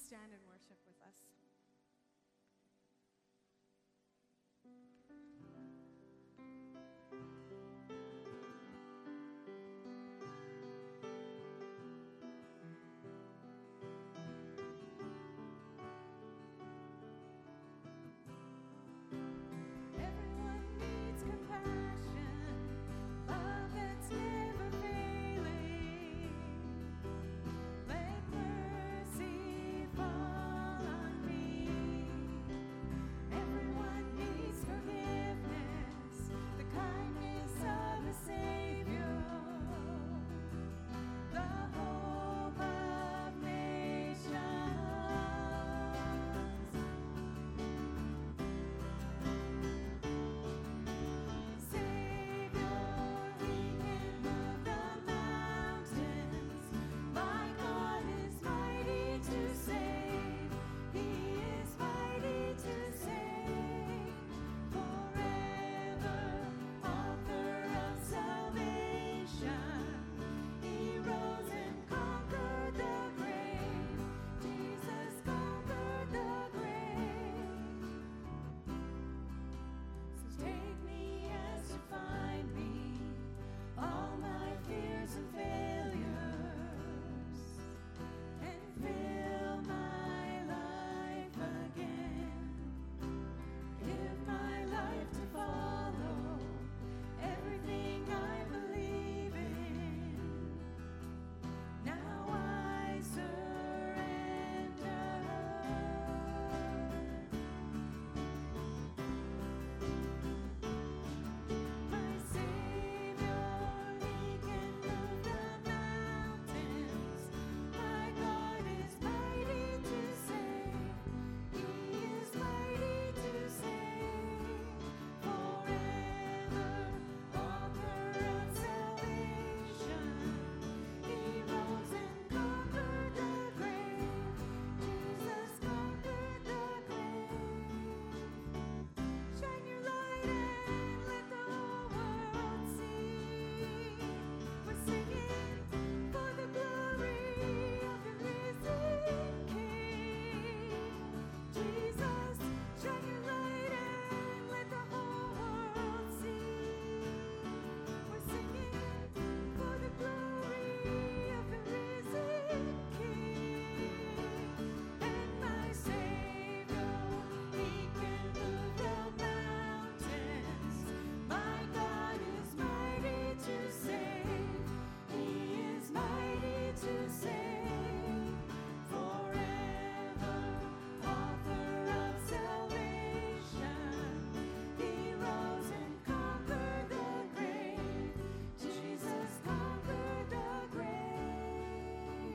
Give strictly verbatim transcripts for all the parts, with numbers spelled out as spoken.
stand and worship with us? Everyone needs compassion, love that's never failing. Let mercy fall on me. Everyone needs forgiveness, the kindness of a Savior, the hope of nations. Savior, He can move the mountains. My God is mighty to save. He is mighty to save. Forever, author of salvation. He rose and conquered the grave. Jesus conquered the grave. So take me as you find me, all my fears and failures, and fill my life again. Give my life to follow everything I believe in. Now I surrender. My Savior, He can move the mountains. My God is mighty to save. He is mighty to save. Forever, author of salvation. He rose and conquered the grave. Jesus conquered the grave. Shine your light and let the whole world see. We're singing for the glory of the risen King. Jesus, shine your light and let the whole world see. We're singing for the glory of the risen King. And my Savior, He can move the mountains. My God is mighty to save. He is mighty to save. Forever, author of salvation. He rose and conquered the grave. Jesus conquered the grave.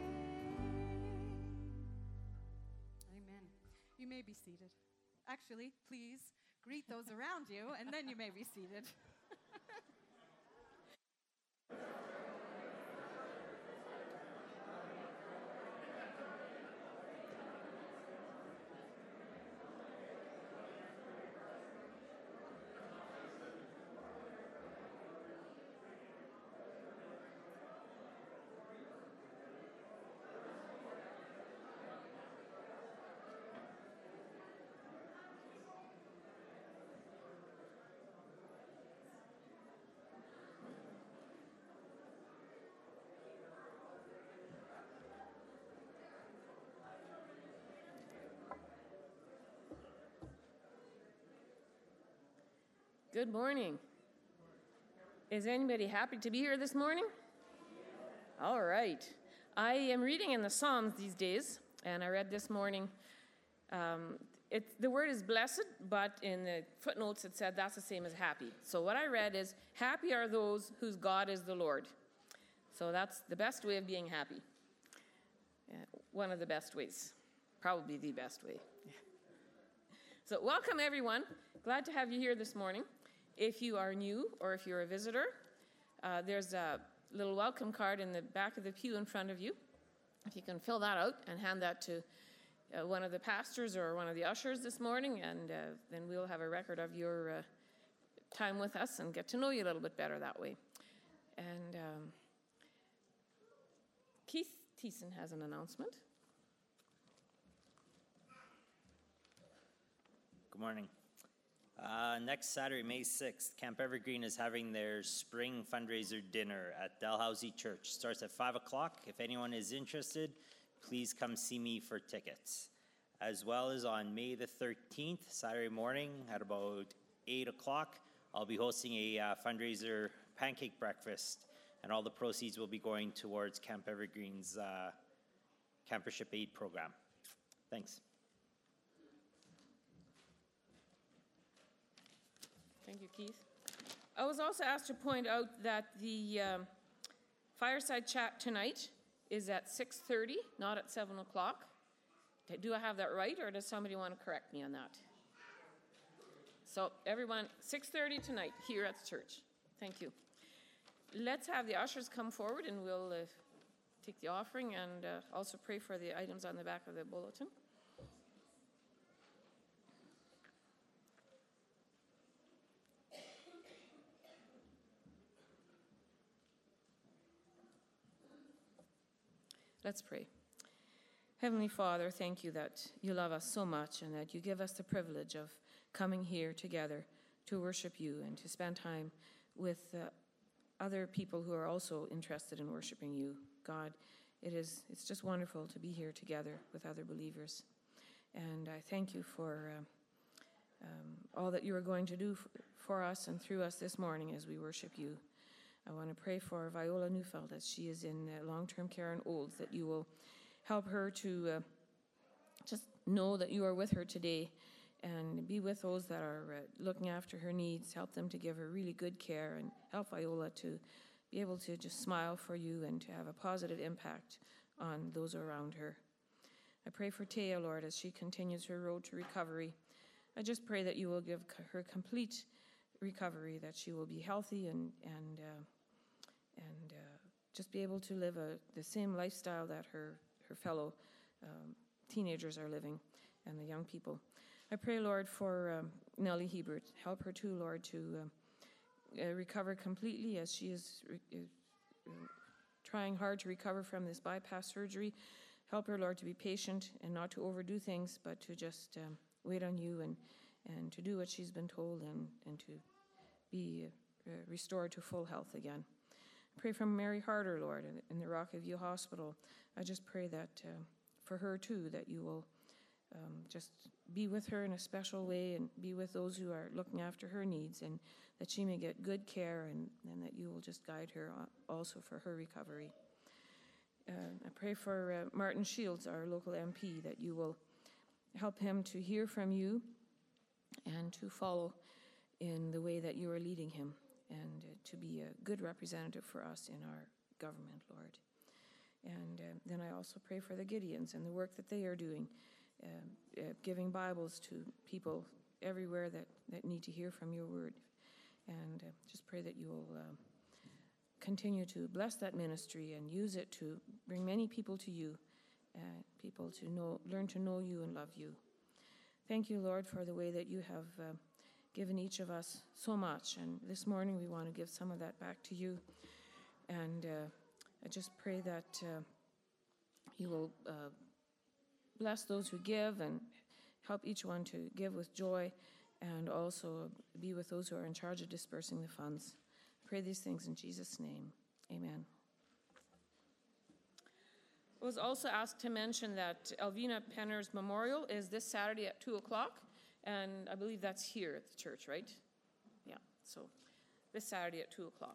Amen. You may be seated. Actually, please greet those around you, and then you may be seated. Good morning. Is anybody happy to be here this morning? All right. I am reading in the Psalms these days, and I read this morning. Um, it, the word is blessed, but in the footnotes it said that's the same as happy. So what I read is, happy are those whose God is the Lord. So that's the best way of being happy. Yeah, one of the best ways. Probably the best way. So welcome, everyone. Glad to have you here this morning. If you are new or if you're a visitor, uh, there's a little welcome card in the back of the pew in front of you. If you can fill that out and hand that to uh, one of the pastors or one of the ushers this morning, and uh, then we'll have a record of your uh, time with us and get to know you a little bit better that way. And um, Keith Thiessen has an announcement. Good morning. Uh, next Saturday, May sixth, Camp Evergreen is having their spring fundraiser dinner at Dalhousie Church. Starts at five o'clock. If anyone is interested, please come see me for tickets. As well as on May the thirteenth, Saturday morning at about eight o'clock, I'll be hosting a uh, fundraiser pancake breakfast, and all the proceeds will be going towards Camp Evergreen's uh, Campership Aid program. Thanks. Thank you, Keith. I was also asked to point out that the um, fireside chat tonight is at six thirty, not at seven o'clock. Do I have that right, or does somebody want to correct me on that? So everyone, six thirty tonight here at the church. Thank you. Let's have the ushers come forward and we'll uh, take the offering and uh, also pray for the items on the back of the bulletin. Let's pray. Heavenly Father, thank you that you love us so much and that you give us the privilege of coming here together to worship you and to spend time with uh, other people who are also interested in worshiping you. God, it is, it's just wonderful to be here together with other believers. And I thank you for um, um, all that you are going to do for, for us and through us this morning as we worship you. I want to pray for Viola Neufeld as she is in uh, long-term care in Olds, that you will help her to uh, just know that you are with her today and be with those that are uh, looking after her needs. Help them to give her really good care and help Viola to be able to just smile for you and to have a positive impact on those around her. I pray for Taya, Lord, as she continues her road to recovery. I just pray that you will give her complete recovery, that she will be healthy and and uh, and uh, just be able to live a, the same lifestyle that her her fellow um, teenagers are living and the young people. I pray, Lord, for um, Nellie Hebert. Help her too, Lord, to um, uh, recover completely as she is re- uh, trying hard to recover from this bypass surgery. Help her, Lord, to be patient and not to overdo things, but to just um, wait on you and and to do what she's been told and, and to be uh, restored to full health again. Pray for Mary Harder, Lord, in, in the Rockview Hospital. I just pray that uh, for her too, that you will um, just be with her in a special way and be with those who are looking after her needs, and that she may get good care, and, and that you will just guide her also for her recovery. Uh, I pray for uh, Martin Shields, our local M P, that you will help him to hear from you and to follow in the way that you are leading him, and uh, to be a good representative for us in our government, Lord. And uh, then I also pray for the Gideons and the work that they are doing, uh, uh, giving Bibles to people everywhere that, that need to hear from your word. And uh, just pray that you will uh, continue to bless that ministry and use it to bring many people to you, uh, people to know, learn to know you and love you. Thank you, Lord, for the way that you have uh, given each of us so much. And this morning we want to give some of that back to you. And uh, I just pray that uh, you will uh, bless those who give and help each one to give with joy, and also be with those who are in charge of dispersing the funds. Pray these things in Jesus' name. Amen. I was also asked to mention that Elvina Penner's memorial is this Saturday at two o'clock, and I believe that's here at the church, right? Yeah, so this Saturday at two o'clock.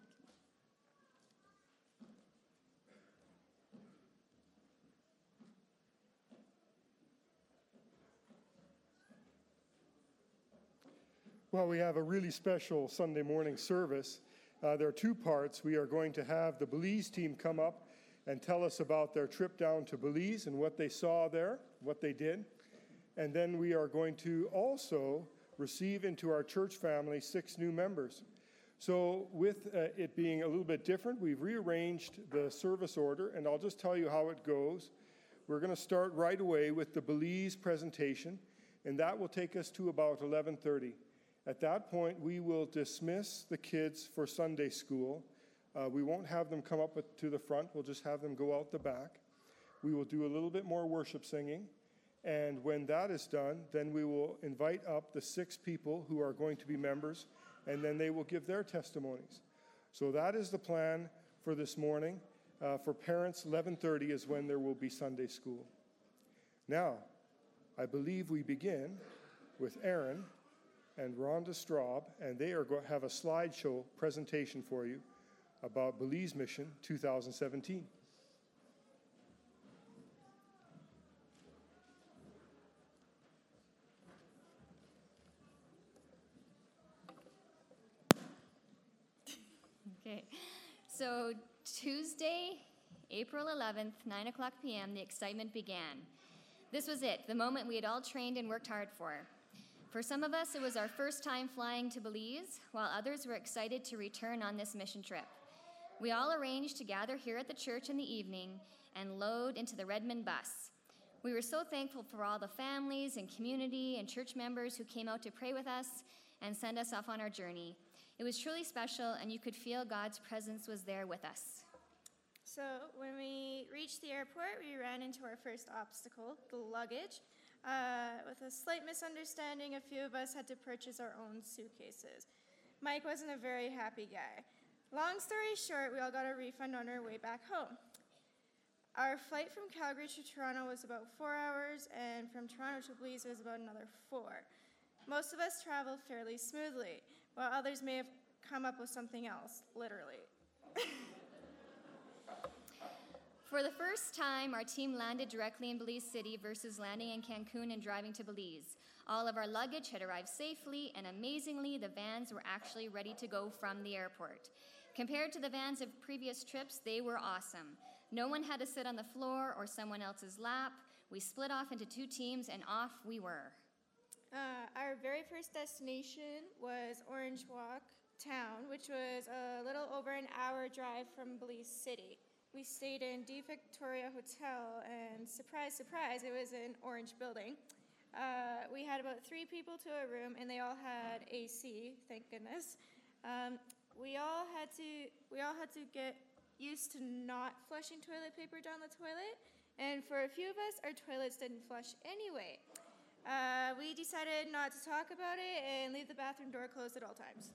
Well, we have a really special Sunday morning service. Uh, there are two parts. We are going to have the Belize team come up and tell us about their trip down to Belize and what they saw there, what they did. And then we are going to also receive into our church family six new members. So with uh, it being a little bit different, we've rearranged the service order, and I'll just tell you how it goes. We're going to start right away with the Belize presentation, and that will take us to about eleven thirty. At that point, we will dismiss the kids for Sunday school. Uh, we won't have them come up with, to the front. We'll just have them go out the back. We will do a little bit more worship singing. And when that is done, then we will invite up the six people who are going to be members, and then they will give their testimonies. So that is the plan for this morning. Uh, for parents, eleven thirty is when there will be Sunday school. Now, I believe we begin with Aaron and Rhonda Straub, and they are going to have a slideshow presentation for you about Belize Mission two thousand seventeen. Okay, so Tuesday, April eleventh, nine o'clock p m, the excitement began. This was it, the moment we had all trained and worked hard for. For some of us, it was our first time flying to Belize, while others were excited to return on this mission trip. We all arranged to gather here at the church in the evening and load into the Redmond bus. We were so thankful for all the families and community and church members who came out to pray with us and send us off on our journey. It was truly special, and you could feel God's presence was there with us. So when we reached the airport, we ran into our first obstacle, the luggage. Uh, with a slight misunderstanding, a few of us had to purchase our own suitcases. Mike wasn't a very happy guy. Long story short, we all got a refund on our way back home. Our flight from Calgary to Toronto was about four hours, and from Toronto to Belize was about another four. Most of us traveled fairly smoothly, while others may have come up with something else, literally. For the first time, our team landed directly in Belize City versus landing in Cancun and driving to Belize. All of our luggage had arrived safely, and amazingly, the vans were actually ready to go from the airport. Compared to the vans of previous trips, they were awesome. No one had to sit on the floor or someone else's lap. We split off into two teams, and off we were. Uh, our very first destination was Orange Walk Town, which was a little over an hour drive from Belize City. We stayed in De Victoria Hotel, and surprise, surprise, it was an orange building. Uh, we had about three people to a room, and they all had A C, thank goodness. Um, we all had to we all had to get used to not flushing toilet paper down the toilet, and for a few of us, our toilets didn't flush anyway. Uh, we decided not to talk about it and leave the bathroom door closed at all times.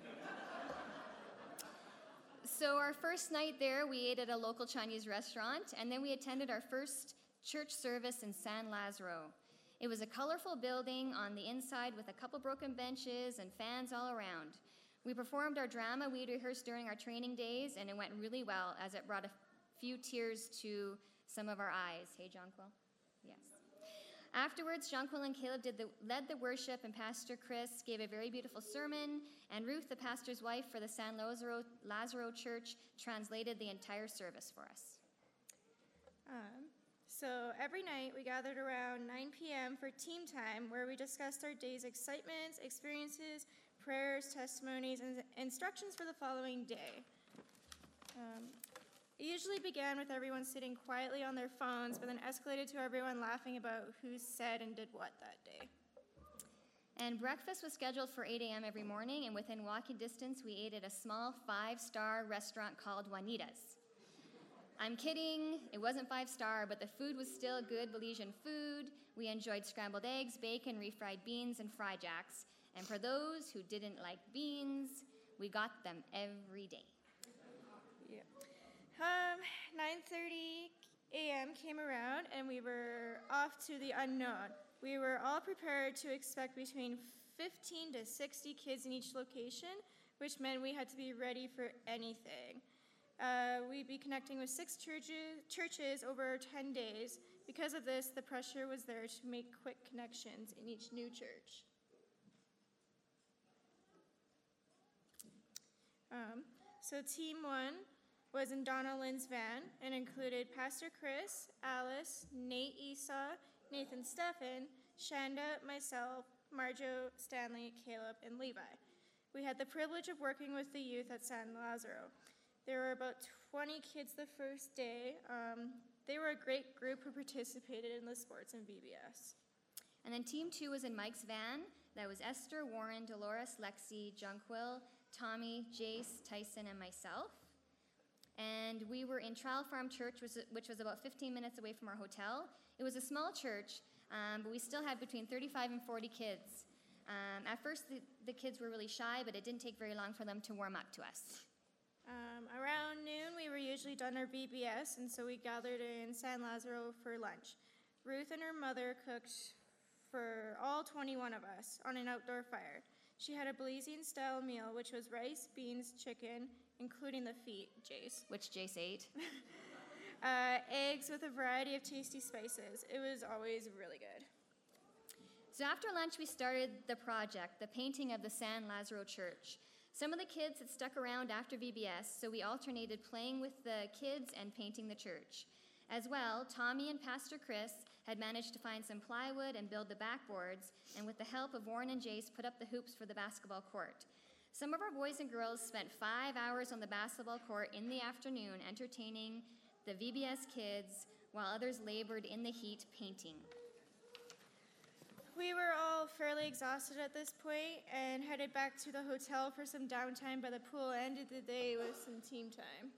So our first night there, we ate at a local Chinese restaurant, and then we attended our first church service in San Lazaro. It was a colorful building on the inside with a couple broken benches and fans all around. We performed our drama we'd rehearsed during our training days, and it went really well as it brought a few tears to some of our eyes. Hey, Jonquil? Yes. Afterwards, Jonquil and Caleb did the, led the worship, and Pastor Chris gave a very beautiful sermon, and Ruth, the pastor's wife for the San Lazaro, Lazaro Church, translated the entire service for us. Um, so every night we gathered around nine p m for team time, where we discussed our day's excitements, experiences, prayers, testimonies, and instructions for the following day. Um, It usually began with everyone sitting quietly on their phones, but then escalated to everyone laughing about who said and did what that day. And breakfast was scheduled for eight a m every morning, and within walking distance, we ate at a small five-star restaurant called Juanita's. I'm kidding, it wasn't five-star, but the food was still good Belizean food. We enjoyed scrambled eggs, bacon, refried beans, and fry jacks. And for those who didn't like beans, we got them every day. Yeah. Um, nine thirty a m came around, and we were off to the unknown. We were all prepared to expect between fifteen to sixty kids in each location, which meant we had to be ready for anything. Uh, we'd be connecting with six churches, churches over ten days. Because of this, the pressure was there to make quick connections in each new church. Um, so team one was in Donna Lynn's van and included Pastor Chris, Alice, Nate Esau, Nathan Steffen, Shanda, myself, Marjo, Stanley, Caleb, and Levi. We had the privilege of working with the youth at San Lazaro. There were about twenty kids the first day. Um, they were a great group who participated in the sports and V B S. And then team two was in Mike's van. That was Esther, Warren, Dolores, Lexi, Jonquil, Tommy, Jace, Tyson, and myself. and we were in Trial Farm Church, which, which was about fifteen minutes away from our hotel. It was a small church, um, but we still had between thirty-five and forty kids. Um, at first, the, the kids were really shy, but it didn't take very long for them to warm up to us. Um, around noon, we were usually done our V B S, and so we gathered in San Lazaro for lunch. Ruth and her mother cooked for all twenty-one of us on an outdoor fire. She had a Belizean-style meal, which was rice, beans, chicken, including the feet, Jace. Which Jace ate. Uh, eggs with a variety of tasty spices. It was always really good. So after lunch, we started the project, the painting of the San Lazaro Church. Some of the kids had stuck around after V B S, so we alternated playing with the kids and painting the church. As well, Tommy and Pastor Chris had managed to find some plywood and build the backboards, and with the help of Warren and Jace, put up the hoops for the basketball court. Some of our boys and girls spent five hours on the basketball court in the afternoon entertaining the V B S kids, while others labored in the heat painting. We were all fairly exhausted at this point and headed back to the hotel for some downtime by the pool and ended the day with some team time.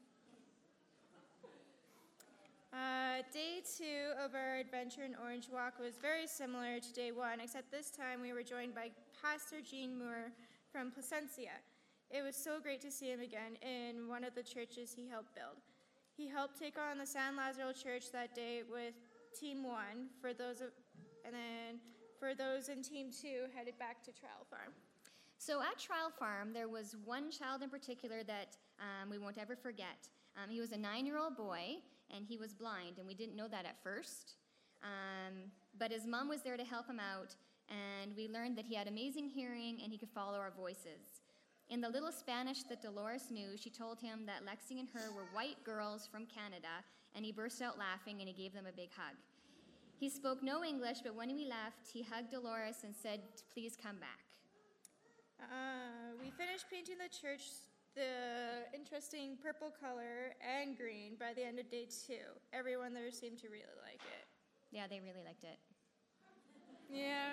Uh, day two of our adventure in Orange Walk was very similar to day one, except this time we were joined by Pastor Gene Moore from Placencia. It was so great to see him again in one of the churches he helped build. He helped take on the San Lazaro Church that day with Team One, for those of, and then for those in Team Two headed back to Trial Farm. So at Trial Farm, there was one child in particular that um, we won't ever forget. Um, he was a nine-year-old boy, and he was blind, and we didn't know that at first. Um, but his mom was there to help him out, and we learned that he had amazing hearing and he could follow our voices. In the little Spanish that Dolores knew, she told him that Lexi and her were white girls from Canada, and he burst out laughing and he gave them a big hug. He spoke no English, but when we left, he hugged Dolores and said, "Please come back." Uh, we finished painting the church the interesting purple color and green by the end of day two. Everyone there seemed to really like it. Yeah, they really liked it. Yeah.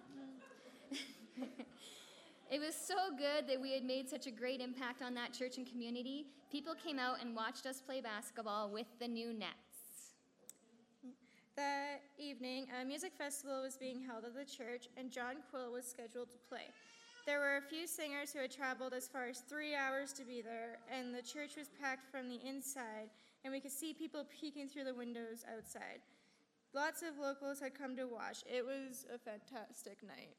It was so good that we had made such a great impact on that church and community. People came out and watched us play basketball with the new nets. That evening, a music festival was being held at the church, and John Quill was scheduled to play. There were a few singers who had traveled as far as three hours to be there, and the church was packed from the inside, and we could see people peeking through the windows outside. Lots of locals had come to watch. It was a fantastic night.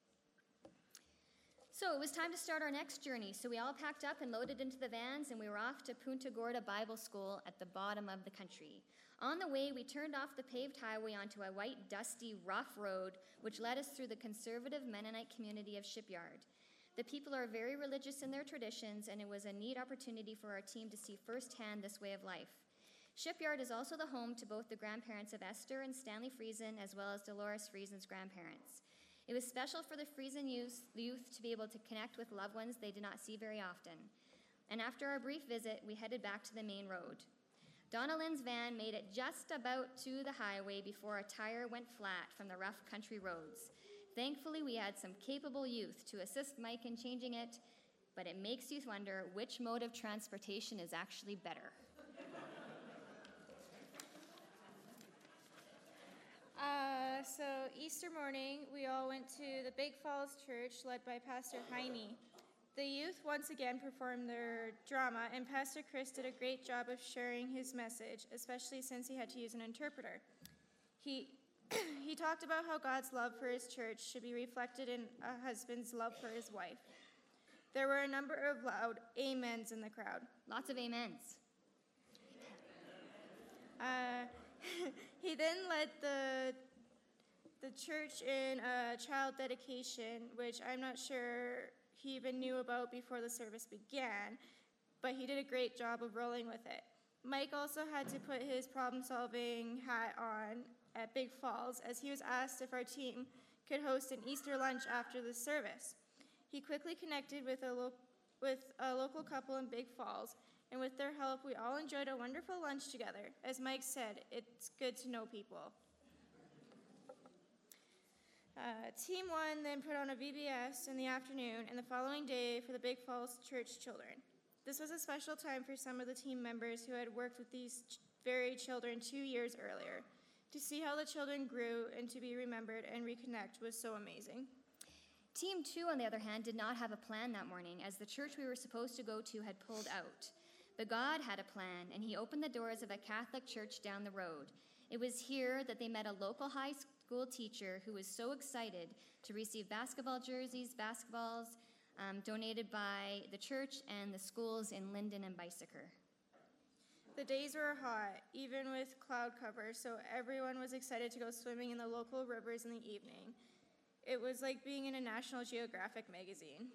So it was time to start our next journey, so we all packed up and loaded into the vans, and we were off to Punta Gorda Bible School at the bottom of the country. On the way, we turned off the paved highway onto a white, dusty, rough road, which led us through the conservative Mennonite community of Shipyard. The people are very religious in their traditions, and it was a neat opportunity for our team to see firsthand this way of life. Shipyard is also the home to both the grandparents of Esther and Stanley Friesen, as well as Dolores Friesen's grandparents. It was special for the Friesen youth, youth to be able to connect with loved ones they did not see very often. And after our brief visit, we headed back to the main road. Donna Lynn's van made it just about to the highway before a tire went flat from the rough country roads. Thankfully, we had some capable youth to assist Mike in changing it, but it makes you wonder which mode of transportation is actually better. Uh, so Easter morning, we all went to the Big Falls Church led by Pastor Heine. The youth once again performed their drama, and Pastor Chris did a great job of sharing his message, especially since he had to use an interpreter. He, he talked about how God's love for his church should be reflected in a husband's love for his wife. There were a number of loud amens in the crowd. Lots of amens. Uh, he then led the, the church in a child dedication, which I'm not sure he even knew about before the service began, but he did a great job of rolling with it. Mike also had to put his problem-solving hat on at Big Falls, as he was asked if our team could host an Easter lunch after the service. He quickly connected with a, lo- with a local couple in Big Falls, and with their help, we all enjoyed a wonderful lunch together. As Mike said, it's good to know people. Uh, Team One then put on a V B S in the afternoon and the following day for the Big Falls Church children. This was a special time for some of the team members who had worked with these ch- very children two years earlier. To see how the children grew and to be remembered and reconnect was so amazing. Team two, on the other hand, did not have a plan that morning, as the church we were supposed to go to had pulled out. But God had a plan, and he opened the doors of a Catholic church down the road. It was here that they met a local high school teacher who was so excited to receive basketball jerseys, basketballs, um, donated by the church and the schools in Linden and Bicycer. The days were hot, even with cloud cover, so everyone was excited to go swimming in the local rivers in the evening. It was like being in a National Geographic magazine.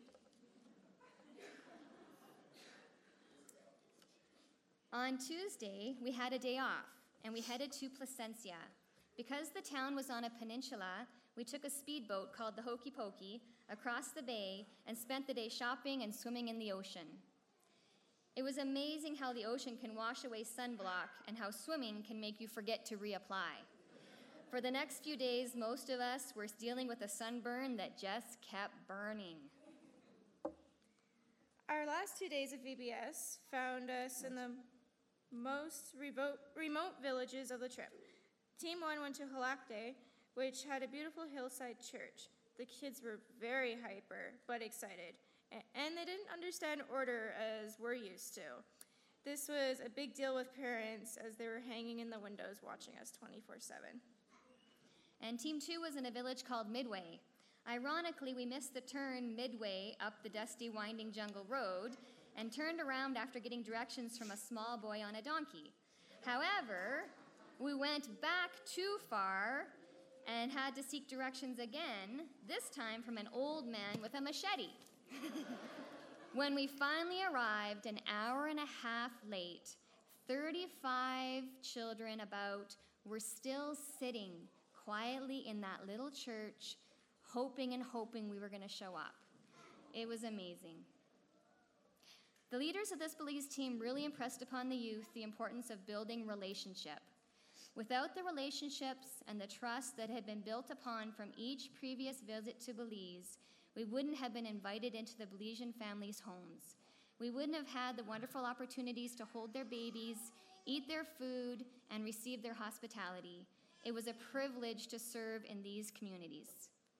On Tuesday, we had a day off, and we headed to Placencia. Because the town was on a peninsula, we took a speedboat called the Hokey Pokey across the bay and spent the day shopping and swimming in the ocean. It was amazing how the ocean can wash away sunblock and how swimming can make you forget to reapply. For the next few days, most of us were dealing with a sunburn that just kept burning. Our last two days of V B S found us in the most remote, remote villages of the trip. Team one went to Halakte, which had a beautiful hillside church. The kids were very hyper, but excited, and they didn't understand order as we're used to. This was a big deal with parents as they were hanging in the windows watching us twenty-four seven. And Team two was in a village called Midway. Ironically, we missed the turn midway up the dusty, winding jungle road and turned around after getting directions from a small boy on a donkey. However, we went back too far and had to seek directions again, this time from an old man with a machete. When we finally arrived, an hour and a half late, thirty-five children about were still sitting quietly in that little church, hoping and hoping we were going to show up. It was amazing. The leaders of this Belize team really impressed upon the youth the importance of building relationship. Without the relationships and the trust that had been built upon from each previous visit to Belize, we wouldn't have been invited into the Belizean families' homes. We wouldn't have had the wonderful opportunities to hold their babies, eat their food, and receive their hospitality. It was a privilege to serve in these communities.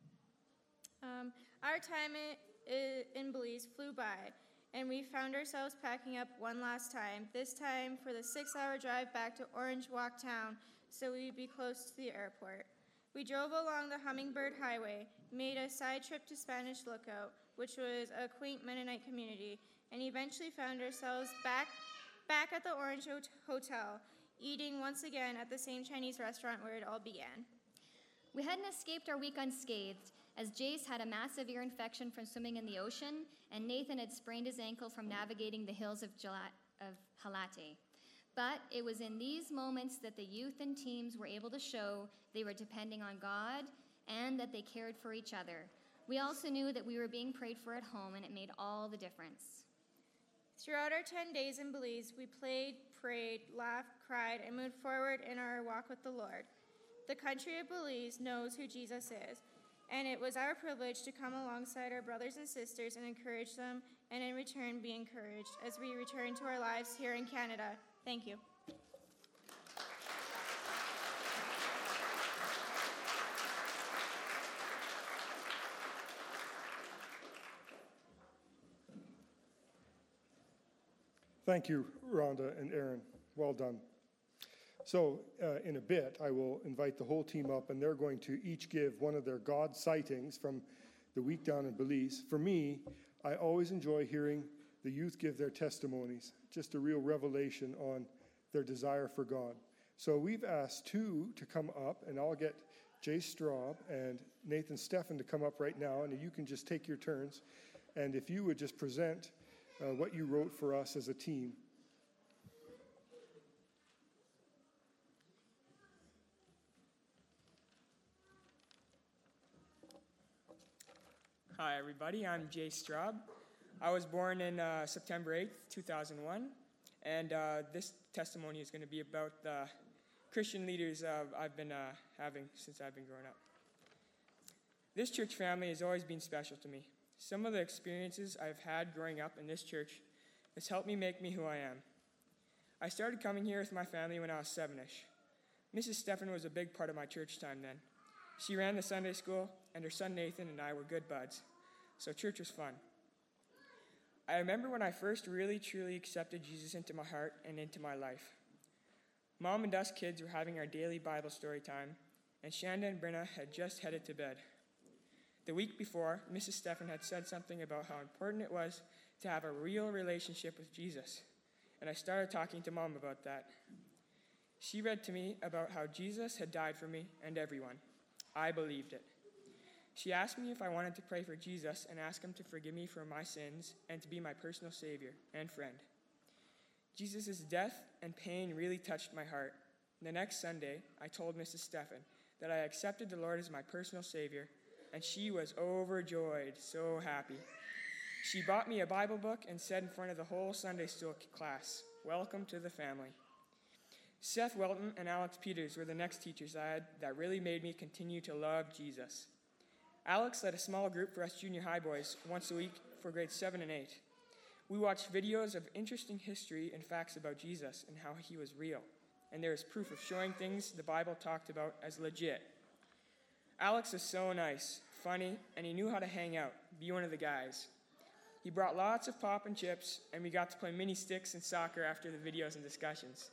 Um, our time in, in Belize flew by, and we found ourselves packing up one last time, this time for the six-hour drive back to Orange Walk Town so we'd be close to the airport. We drove along the Hummingbird Highway, made a side trip to Spanish Lookout, which was a quaint Mennonite community, and eventually found ourselves back, back at the Orange Hotel, eating once again at the same Chinese restaurant where it all began. We hadn't escaped our week unscathed, as Jace had a massive ear infection from swimming in the ocean, and Nathan had sprained his ankle from navigating the hills of, Gila- of Halate. But it was in these moments that the youth and teams were able to show they were depending on God and that they cared for each other. We also knew that we were being prayed for at home, and it made all the difference. Throughout our ten days in Belize, we played, prayed, laughed, cried, and moved forward in our walk with the Lord. The country of Belize knows who Jesus is, and it was our privilege to come alongside our brothers and sisters and encourage them, and in return be encouraged as we return to our lives here in Canada. Thank you. Thank you, Rhonda and Aaron. Well done. So uh, in a bit, I will invite the whole team up, and they're going to each give one of their God sightings from the week down in Belize. For me, I always enjoy hearing the youth give their testimonies, just a real revelation on their desire for God. So we've asked two to come up, and I'll get Jay Straub and Nathan Steffen to come up right now, and you can just take your turns. And if you would just present uh, what you wrote for us as a team. Hi, everybody. I'm Jay Straub. I was born in uh, September eighth, two thousand one, and uh, this testimony is going to be about the Christian leaders uh, I've been uh, having since I've been growing up. This church family has always been special to me. Some of the experiences I've had growing up in this church has helped me make me who I am. I started coming here with my family when I was seven-ish. Missus Stephan was a big part of my church time then. She ran the Sunday school, and her son Nathan and I were good buds, so church was fun. I remember when I first really, truly accepted Jesus into my heart and into my life. Mom and us kids were having our daily Bible story time, and Shanda and Brenna had just headed to bed. The week before, Missus Stephan had said something about how important it was to have a real relationship with Jesus, and I started talking to Mom about that. She read to me about how Jesus had died for me and everyone. I believed it. She asked me if I wanted to pray for Jesus and ask him to forgive me for my sins and to be my personal Savior and friend. Jesus' death and pain really touched my heart. The next Sunday, I told Missus Stephan that I accepted the Lord as my personal Savior, and she was overjoyed, so happy. She bought me a Bible book and said in front of the whole Sunday school class, "Welcome to the family." Seth Welton and Alex Peters were the next teachers I had that really made me continue to love Jesus. Alex led a small group for us junior high boys once a week for grades seven and eight. We watched videos of interesting history and facts about Jesus and how he was real, and there was proof of showing things the Bible talked about as legit. Alex was so nice, funny, and he knew how to hang out, be one of the guys. He brought lots of pop and chips, and we got to play mini sticks and soccer after the videos and discussions.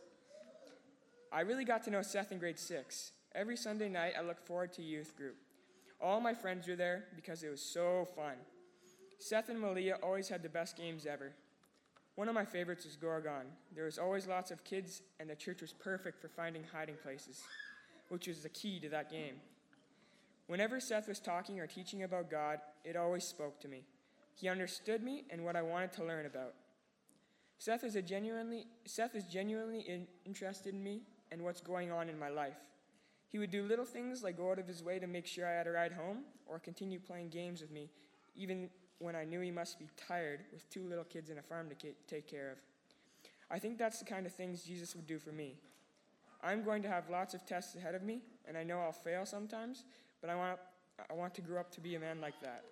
I really got to know Seth in grade six. Every Sunday night, I looked forward to youth group. All my friends were there because it was so fun. Seth and Malia always had the best games ever. One of my favorites was Gorgon. There was always lots of kids, and the church was perfect for finding hiding places, which was the key to that game. Whenever Seth was talking or teaching about God, it always spoke to me. He understood me and what I wanted to learn about. Seth is a genuinely Seth is genuinely in, interested in me and what's going on in my life. He would do little things like go out of his way to make sure I had a ride home or continue playing games with me, even when I knew he must be tired with two little kids and a farm to ca- take care of. I think that's the kind of things Jesus would do for me. I'm going to have lots of tests ahead of me, and I know I'll fail sometimes, but I want, I want to grow up to be a man like that.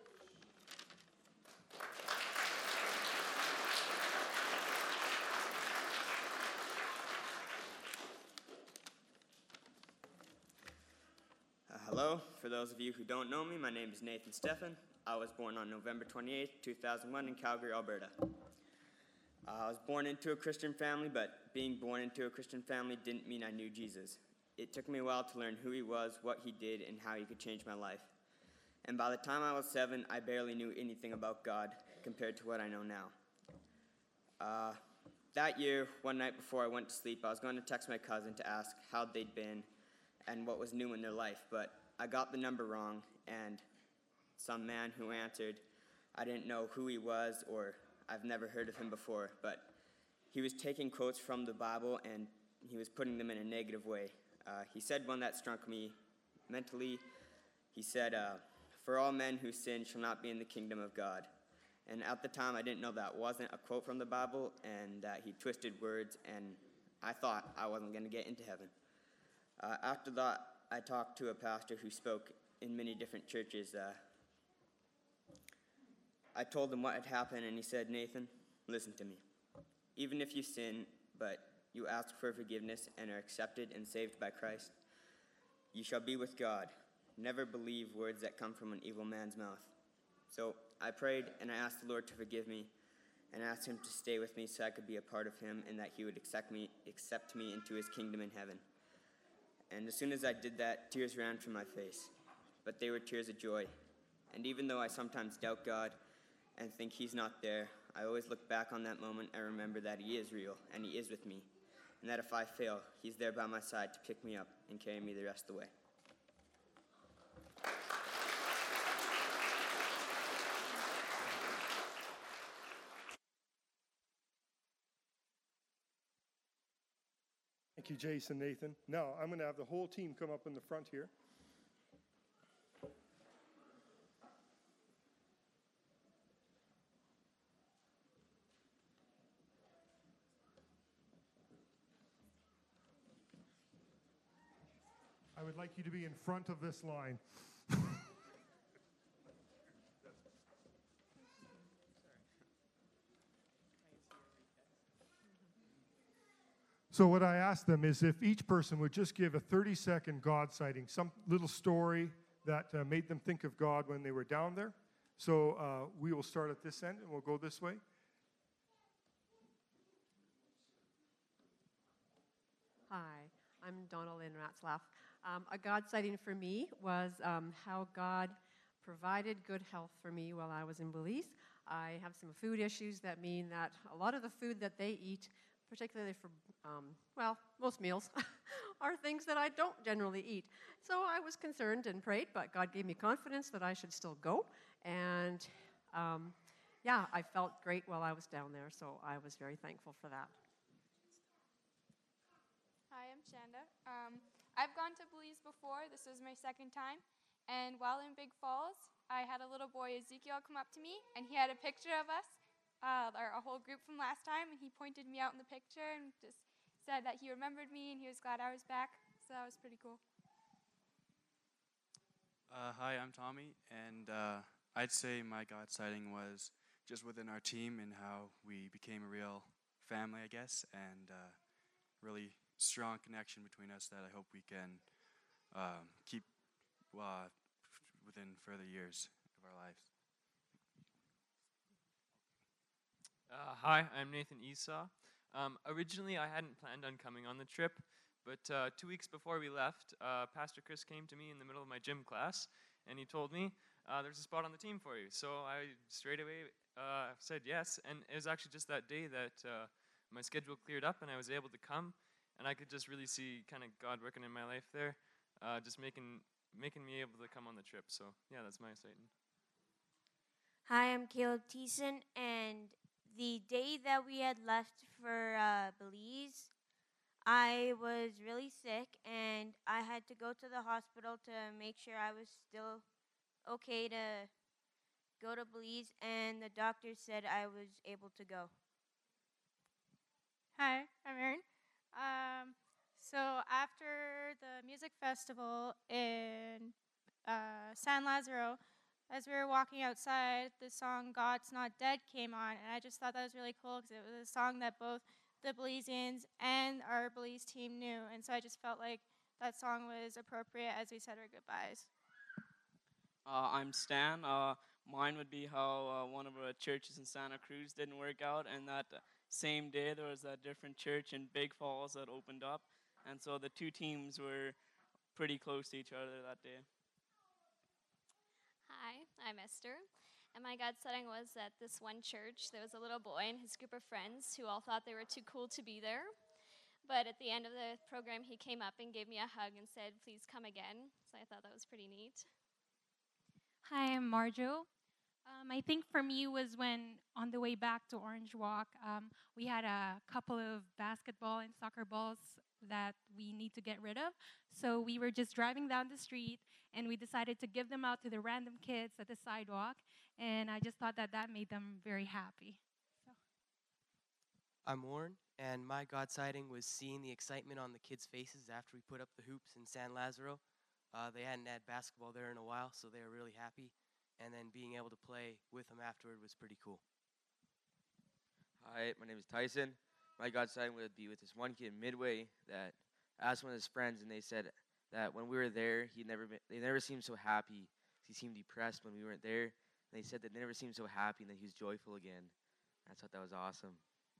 Uh, hello, for those of you who don't know me, my name is Nathan Stephan. I was born on November twenty-eighth, two thousand one in Calgary, Alberta. Uh, I was born into a Christian family, but being born into a Christian family didn't mean I knew Jesus. It took me a while to learn who he was, what he did, and how he could change my life. And by the time I was seven, I barely knew anything about God compared to what I know now. Uh, that year, one night before I went to sleep, I was going to text my cousin to ask how they'd been and what was new in their life, but I got the number wrong, and some man who answered, I didn't know who he was, or I've never heard of him before, but he was taking quotes from the Bible and he was putting them in a negative way. Uh, he said one that struck me mentally. He said, uh, for all men who sin shall not be in the kingdom of God. And at the time, I didn't know that wasn't a quote from the Bible and that he twisted words, and I thought I wasn't going to get into heaven. Uh, after that, I talked to a pastor who spoke in many different churches. Uh, I told him what had happened, and he said, Nathan, listen to me. Even if you sin, but you ask for forgiveness and are accepted and saved by Christ, you shall be with God. Never believe words that come from an evil man's mouth. So I prayed, and I asked the Lord to forgive me, and asked him to stay with me so I could be a part of him, and that he would accept me, accept me into his kingdom in heaven. And as soon as I did that, tears ran from my face. But they were tears of joy. And even though I sometimes doubt God and think he's not there, I always look back on that moment and remember that he is real and he is with me. And that if I fail, he's there by my side to pick me up and carry me the rest of the way. Thank you, Jason, Nathan. Now, I'm going to have the whole team come up in the front here. I would like you to be in front of this line. So what I asked them is if each person would just give a thirty-second God sighting, some little story that uh, made them think of God when they were down there. So uh, we will start at this end, and we'll go this way. Hi, I'm Donna Lynn Ratzlaff. Um, a God sighting for me was um, how God provided good health for me while I was in Belize. I have some food issues that mean that a lot of the food that they eat, particularly for, um, well, most meals, are things that I don't generally eat. So I was concerned and prayed, but God gave me confidence that I should still go. And um, yeah, I felt great while I was down there, so I was very thankful for that. Hi, I'm Shanda. Um, I've gone to Belize before. This was my second time. And while in Big Falls, I had a little boy, Ezekiel, come up to me, and he had a picture of us, uh, our, our whole group from last time, and he pointed me out in the picture and just said that he remembered me and he was glad I was back. So that was pretty cool. Uh, hi, I'm Tommy, and uh, I'd say my God sighting was just within our team and how we became a real family, I guess, and uh, really strong connection between us that I hope we can um, keep uh, within further years of our lives. Uh, hi, I'm Nathan Esau. Um, originally, I hadn't planned on coming on the trip, but uh, two weeks before we left, uh, Pastor Chris came to me in the middle of my gym class, and he told me, uh, there's a spot on the team for you. So I straight away uh, said yes, and it was actually just that day that uh, my schedule cleared up and I was able to come, and I could just really see kind of God working in my life there, uh, just making making me able to come on the trip. So yeah, that's my sighting. Hi, I'm Caleb Thiessen, and the day that we had left for uh, Belize, I was really sick, and I had to go to the hospital to make sure I was still okay to go to Belize, and the doctor said I was able to go. Hi, I'm Erin. Um, so after the music festival in uh, San Lazaro, as we were walking outside, the song God's Not Dead came on, and I just thought that was really cool because it was a song that both the Belizeans and our Belize team knew, and so I just felt like that song was appropriate as we said our goodbyes. Uh, I'm Stan. Uh, mine would be how uh, one of our churches in Santa Cruz didn't work out, and that same day there was a different church in Big Falls that opened up, and so the two teams were pretty close to each other that day. Hi, I'm Esther, and my God setting was at this one church. There was a little boy and his group of friends who all thought they were too cool to be there. But at the end of the program, he came up and gave me a hug and said, please come again. So I thought that was pretty neat. Hi, I'm Marjo. Um, I think for me was when on the way back to Orange Walk, um, we had a couple of basketball and soccer balls that we need to get rid of. So we were just driving down the street, and we decided to give them out to the random kids at the sidewalk, and I just thought that that made them very happy. So. I'm Warren, and my God sighting was seeing the excitement on the kids' faces after we put up the hoops in San Lazaro. Uh, they hadn't had basketball there in a while, so they were really happy. And then being able to play with them afterward was pretty cool. Hi, my name is Tyson. My God sighting would be with this one kid, Midway, that asked one of his friends, and they said that when we were there, he never been, they never seemed so happy. He seemed depressed when we weren't there. And they said that they never seemed so happy and that he was joyful again. I thought that was awesome.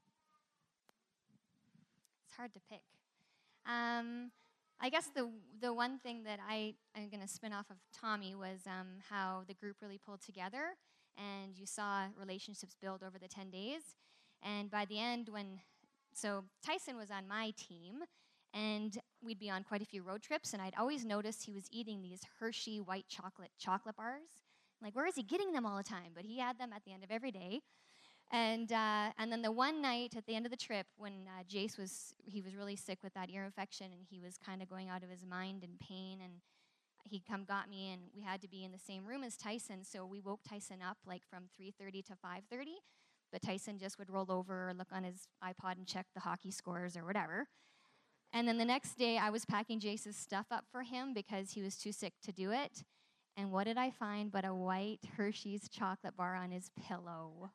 It's hard to pick. Um, I guess the the one thing that I, I'm going to spin off of Tommy was um, how the group really pulled together, and you saw relationships build over the ten days. And by the end, when, so Tyson was on my team, and we'd be on quite a few road trips, and I'd always notice he was eating these Hershey white chocolate chocolate bars. I'm like, where is he getting them all the time? But he had them at the end of every day. And uh, and then the one night at the end of the trip when uh, Jace was, he was really sick with that ear infection, and he was kind of going out of his mind in pain, and he come got me, and we had to be in the same room as Tyson, so we woke Tyson up like from three thirty to five thirty, but Tyson just would roll over or look on his iPod and check the hockey scores or whatever. And then the next day, I was packing Jace's stuff up for him because he was too sick to do it, and what did I find but a white Hershey's chocolate bar on his pillow.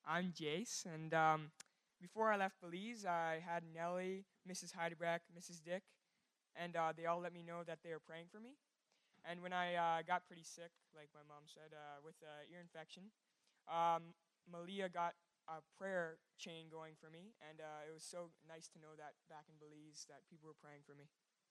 I'm Jace, and um, before I left Belize, I had Nellie, Missus Heidebrecht, Missus Dick, and uh, they all let me know that they were praying for me. And when I uh, got pretty sick, like my mom said, uh, with uh, ear infection, um, Malia got a prayer chain going for me, and uh, it was so nice to know that back in Belize that people were praying for me.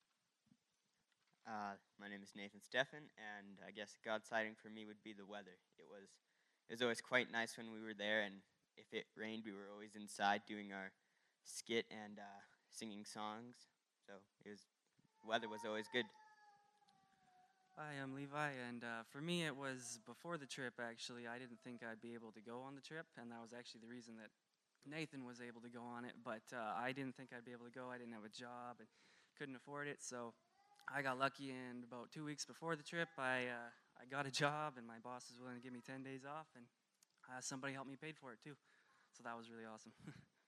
Uh, my name is Nathan Steffen, and I guess God's sighting for me would be the weather. It was, it was always quite nice when we were there, and if it rained, we were always inside doing our skit and uh, singing songs. So it was, the weather was always good. Hi, I'm Levi, and uh, for me it was before the trip, actually. I didn't think I'd be able to go on the trip, and that was actually the reason that Nathan was able to go on it, but uh, I didn't think I'd be able to go. I didn't have a job and couldn't afford it, so I got lucky, and about two weeks before the trip, I, uh, I got a job, and my boss was willing to give me ten days off, and uh, somebody helped me pay for it, too, so that was really awesome.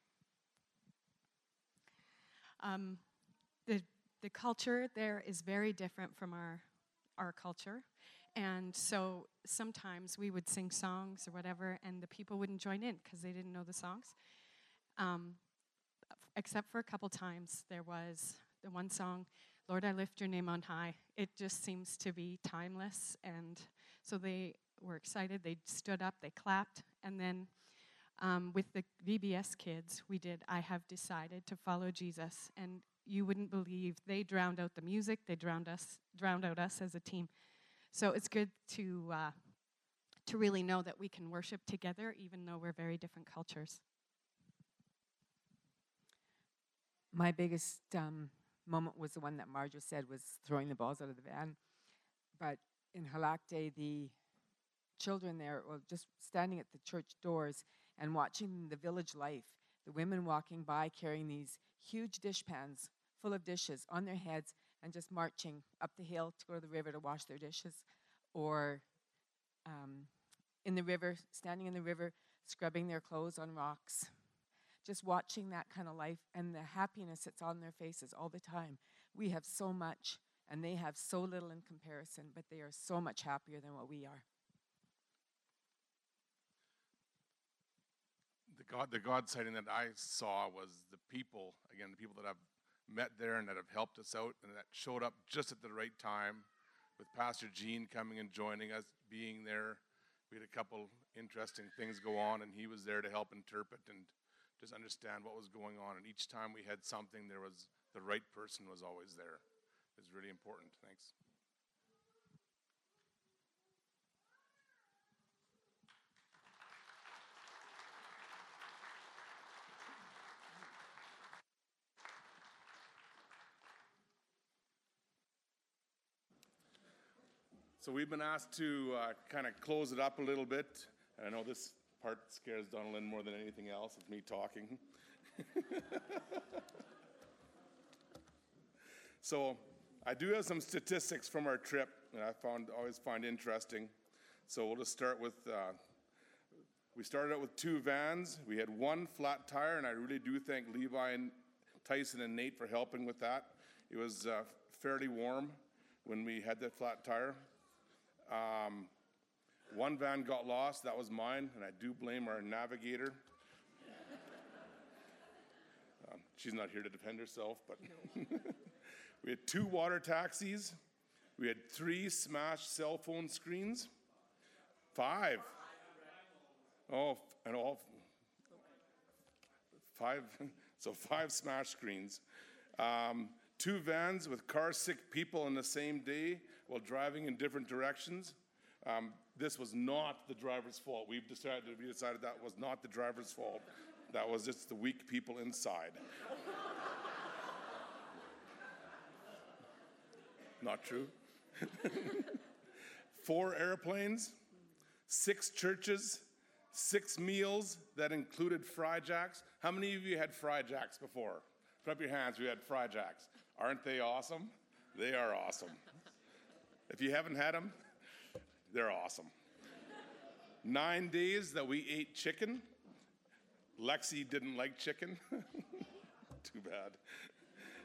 um, the, the culture there is very different from our our culture, and so sometimes we would sing songs or whatever, and the people wouldn't join in because they didn't know the songs. Um, except for a couple times, there was the one song, "Lord, I Lift Your Name on High." It just seems to be timeless, and so they were excited. They stood up, they clapped, and then um, with the V B S kids, we did "I Have Decided to Follow Jesus," and you wouldn't believe they drowned out the music. They drowned us, drowned out us as a team. So it's good to uh, to really know that we can worship together, even though we're very different cultures. My biggest um, moment was the one that Marjo said was throwing the balls out of the van. But in Halakte, the children there were just standing at the church doors and watching the village life. The women walking by carrying these huge dishpans full of dishes on their heads and just marching up the hill to go to the river to wash their dishes, or um, in the river, standing in the river, scrubbing their clothes on rocks. Just watching that kind of life and the happiness that's on their faces all the time. We have so much, and they have so little in comparison, but they are so much happier than what we are. The God, the God sighting that I saw was the people, again, the people that I've met there and that have helped us out and that showed up just at the right time, with Pastor Gene coming and joining us, being there. We had a couple interesting things go on, and he was there to help interpret and just understand what was going on. And each time we had something, there was the right person was always there. It's really important. Thanks. So we've been asked to uh, kind of close it up a little bit. And I know this part scares Donalyn more than anything else. It's me talking. So I do have some statistics from our trip that I found always find interesting. So we'll just start with, uh, we started out with two vans. We had one flat tire, and I really do thank Levi and Tyson and Nate for helping with that. It was uh, fairly warm when we had that flat tire. Um, one van got lost, that was mine, and I do blame our navigator. um, she's not here to defend herself, but we had two water taxis. We had three smashed cell phone screens. Five. Oh, and all five, so five smashed screens. Um, two vans with car sick people on the same day while driving in different directions. Um, this was not the driver's fault. We've decided, we decided that was not the driver's fault. That was just the weak people inside. Not true. Four airplanes, six churches, six meals that included Fry Jacks. How many of you had Fry Jacks before? Put up your hands if you had Fry Jacks. Aren't they awesome? They are awesome. If you haven't had them, they're awesome. Nine days that we ate chicken. Lexi didn't like chicken. Too bad.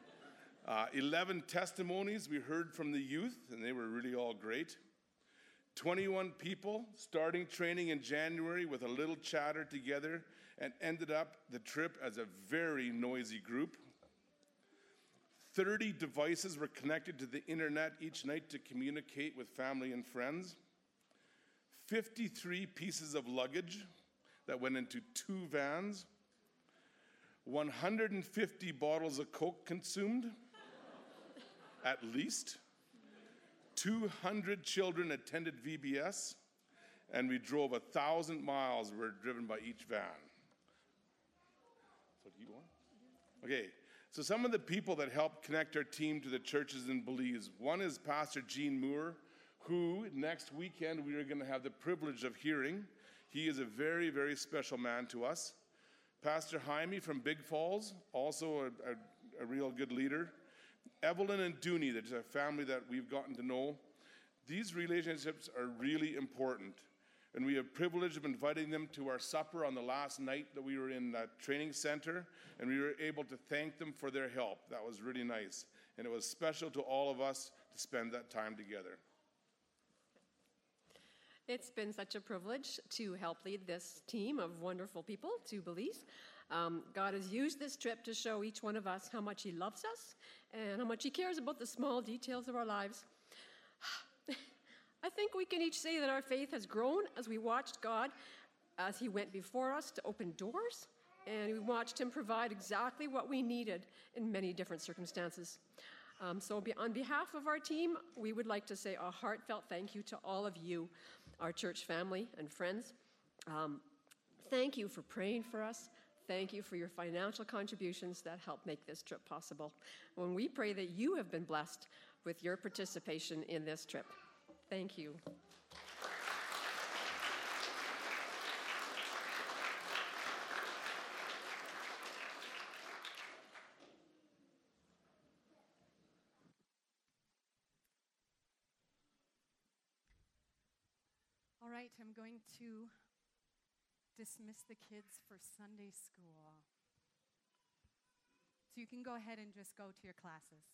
Uh, eleven testimonies we heard from the youth, and they were really all great. twenty-one people starting training in January with a little chatter together and ended up the trip as a very noisy group. thirty devices were connected to the internet each night to communicate with family and friends. fifty-three pieces of luggage that went into two vans. one hundred fifty bottles of Coke consumed, at least. two hundred children attended V B S, and we drove one thousand miles were driven by each van. So do you want? Okay, so some of the people that helped connect our team to the churches in Belize. One is Pastor Gene Moore, who next weekend we are going to have the privilege of hearing. He is a very, very special man to us. Pastor Jaime from Big Falls, also a, a, a real good leader. Evelyn and Dooney, that's a family that we've gotten to know. These relationships are really important. And we have privilege of inviting them to our supper on the last night that we were in that training center, and we were able to thank them for their help. That was really nice. And it was special to all of us to spend that time together. It's been such a privilege to help lead this team of wonderful people to Belize. Um, God has used this trip to show each one of us how much He loves us and how much He cares about the small details of our lives. I think we can each say that our faith has grown as we watched God as He went before us to open doors, and we watched Him provide exactly what we needed in many different circumstances. Um, so be, on behalf of our team, we would like to say a heartfelt thank you to all of you, our church family and friends. Um, thank you for praying for us. Thank you for your financial contributions that help make this trip possible. When we pray that you have been blessed with your participation in this trip. Thank you. All right, I'm going to dismiss the kids for Sunday school. So you can go ahead and just go to your classes.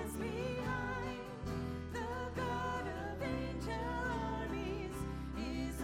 Is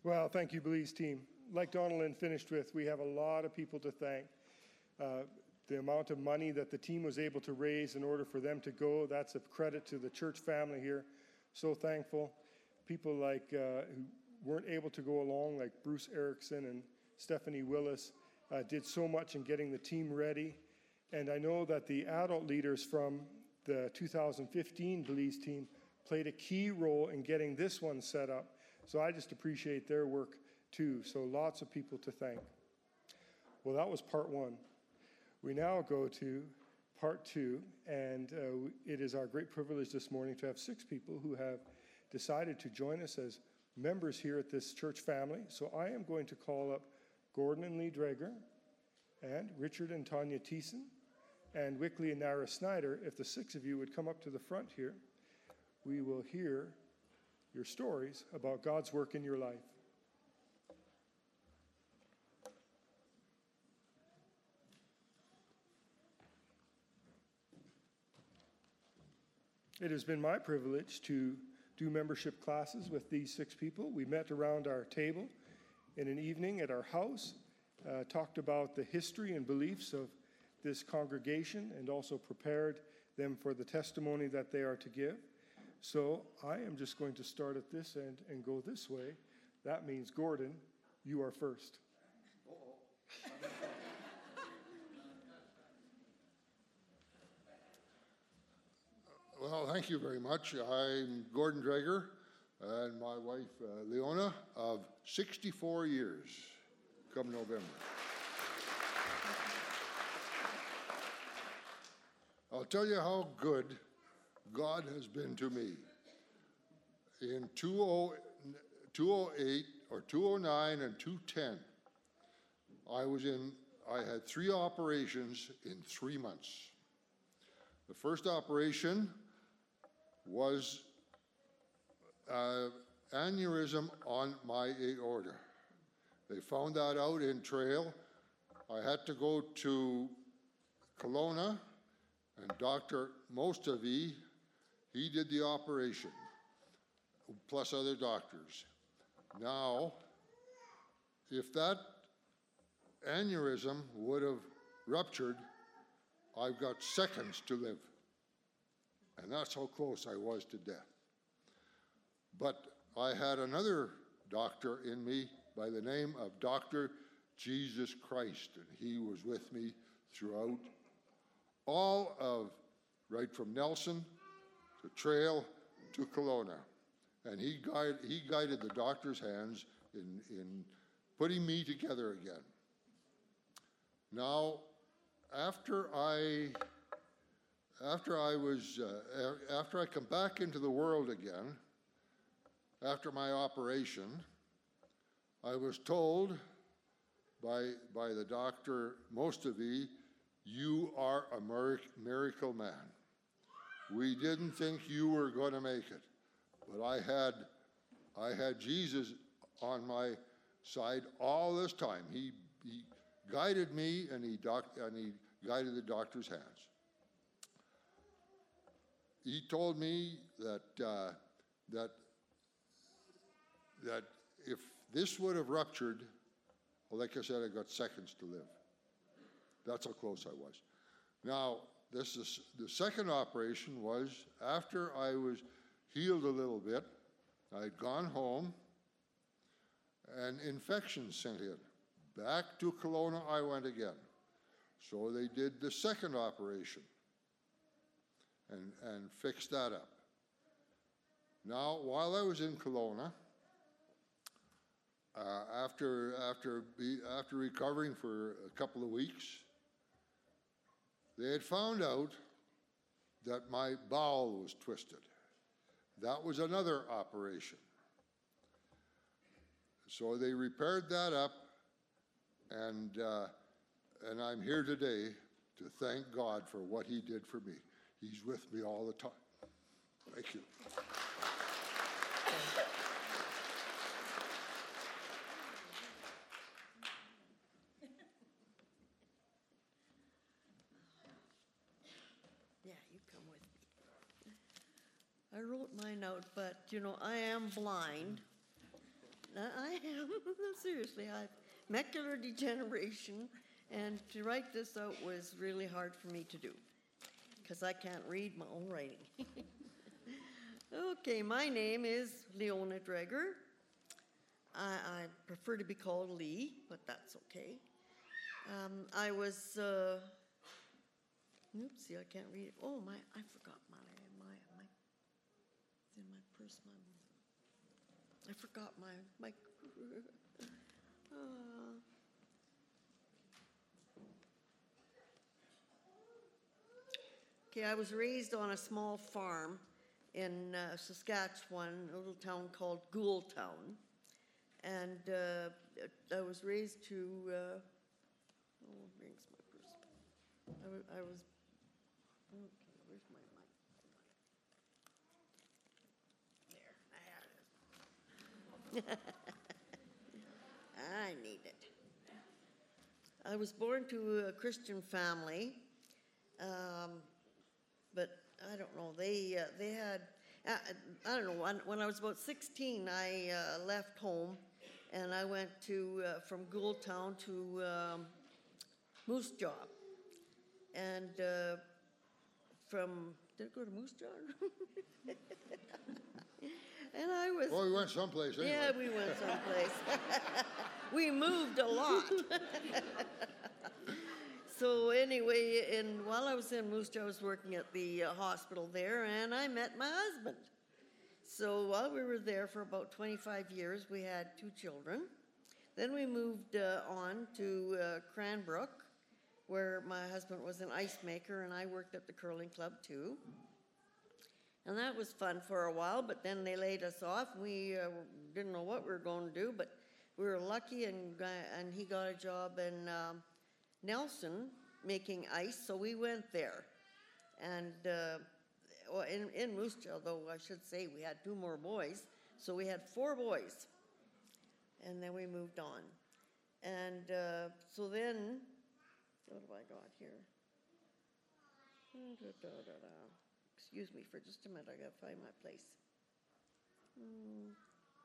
Well, thank you, Belize team. Like Donaldin finished with, we have a lot of people to thank. Uh, the amount of money that the team was able to raise in order for them to go, that's a credit to the church family here. So thankful. People like uh, who weren't able to go along, like Bruce Erickson and Stephanie Willis, uh, did so much in getting the team ready. And I know that the adult leaders from the two thousand fifteen Belize team played a key role in getting this one set up. So I just appreciate their work too. So lots of people to thank. Well, that was part one. We now go to part two, and uh, it is our great privilege this morning to have six people who have decided to join us as members here at this church family. So I am going to call up Gordon and Lee Dreger, and Richard and Tanya Thiessen, and Wickley and Nara Snyder. If the six of you would come up to the front here, we will hear your stories about God's work in your life. It has been my privilege to do membership classes with these six people. We met around our table in an evening at our house, uh, talked about the history and beliefs of this congregation, and also prepared them for the testimony that they are to give. So I am just going to start at this end and go this way. That means, Gordon, you are first. Well, thank you very much. I'm Gordon Dreger, and my wife, uh, Leona, of sixty-four years, come November. I'll tell you how good God has been to me. In two thousand eight, or two thousand nine and two thousand ten, I was in, I had three operations in three months. The first operation was uh, aneurysm on my aorta. They found that out in Trail. I had to go to Kelowna, and Doctor Mostavi, he did the operation, plus other doctors. Now, if that aneurysm would have ruptured, I've got seconds to live. And that's how close I was to death. But I had another doctor in me by the name of Doctor Jesus Christ, and he was with me throughout all of, right from Nelson to Trail to Kelowna. And he, guide, he guided the doctor's hands in, in putting me together again. Now, after I, after I was, uh, after I come back into the world again, after my operation, I was told by, by the doctor, Mostavi, you are a miracle man. We didn't think you were going to make it, but I had, I had Jesus on my side all this time. He, he guided me, and he, doc, and he guided the doctor's hands. He told me that, uh, that, that if this would have ruptured, well, like I said, I got seconds to live. That's how close I was. Now, this is the second operation was after I was healed a little bit. I'd gone home, and infection set in. Back to Kelowna I went again. So they did the second operation and, and fixed that up. Now, while I was in Kelowna, uh, after, after, be, after recovering for a couple of weeks, they had found out that my bowel was twisted. That was another operation. So they repaired that up, and, uh, and I'm here today to thank God for what he did for me. He's with me all the time. Thank you. Yeah, you come with me. I wrote mine out, but you know, I am blind. I am. Seriously, I have macular degeneration, and to write this out was really hard for me to do because I can't read my own writing. Okay, my name is Leona Dreger. I, I prefer to be called Lee, but that's okay. Um, I was, uh, oopsie, I can't read it. Oh, my, I forgot my, my, my, it's in my purse, my, I forgot my, my, uh, okay, I was raised on a small farm in uh, Saskatchewan, a little town called Ghoultown. And uh, I was raised to, uh, oh, brings my purse. I was, I was, okay, where's my mic? There, there it is. I need it. I was born to a Christian family, um, but I don't know, they, uh, they had, uh, I don't know, when, when I was about sixteen, I uh, left home and I went to, uh, from Ghoultown to um, Moose Jaw. And uh, from, did it go to Moose Jaw? And I was... Well, we went someplace anyway. Yeah, we went someplace. We moved a lot. So anyway, and while I was in Moose Jaw, I was working at the uh, hospital there, and I met my husband. So while we were there for about twenty-five years, we had two children. Then we moved uh, on to uh, Cranbrook, where my husband was an ice maker, and I worked at the curling club too. And that was fun for a while, but then they laid us off. We uh, didn't know what we were going to do, but we were lucky, and, uh, and he got a job in um, Nelson making ice, so we went there. And uh, well, in, in Moose Jaw, though, I should say, we had two more boys, so we had four boys. And then we moved on. And uh, so then, what have I got here? Da, da, da, da. Excuse me for just a minute, I gotta find my place. Hmm.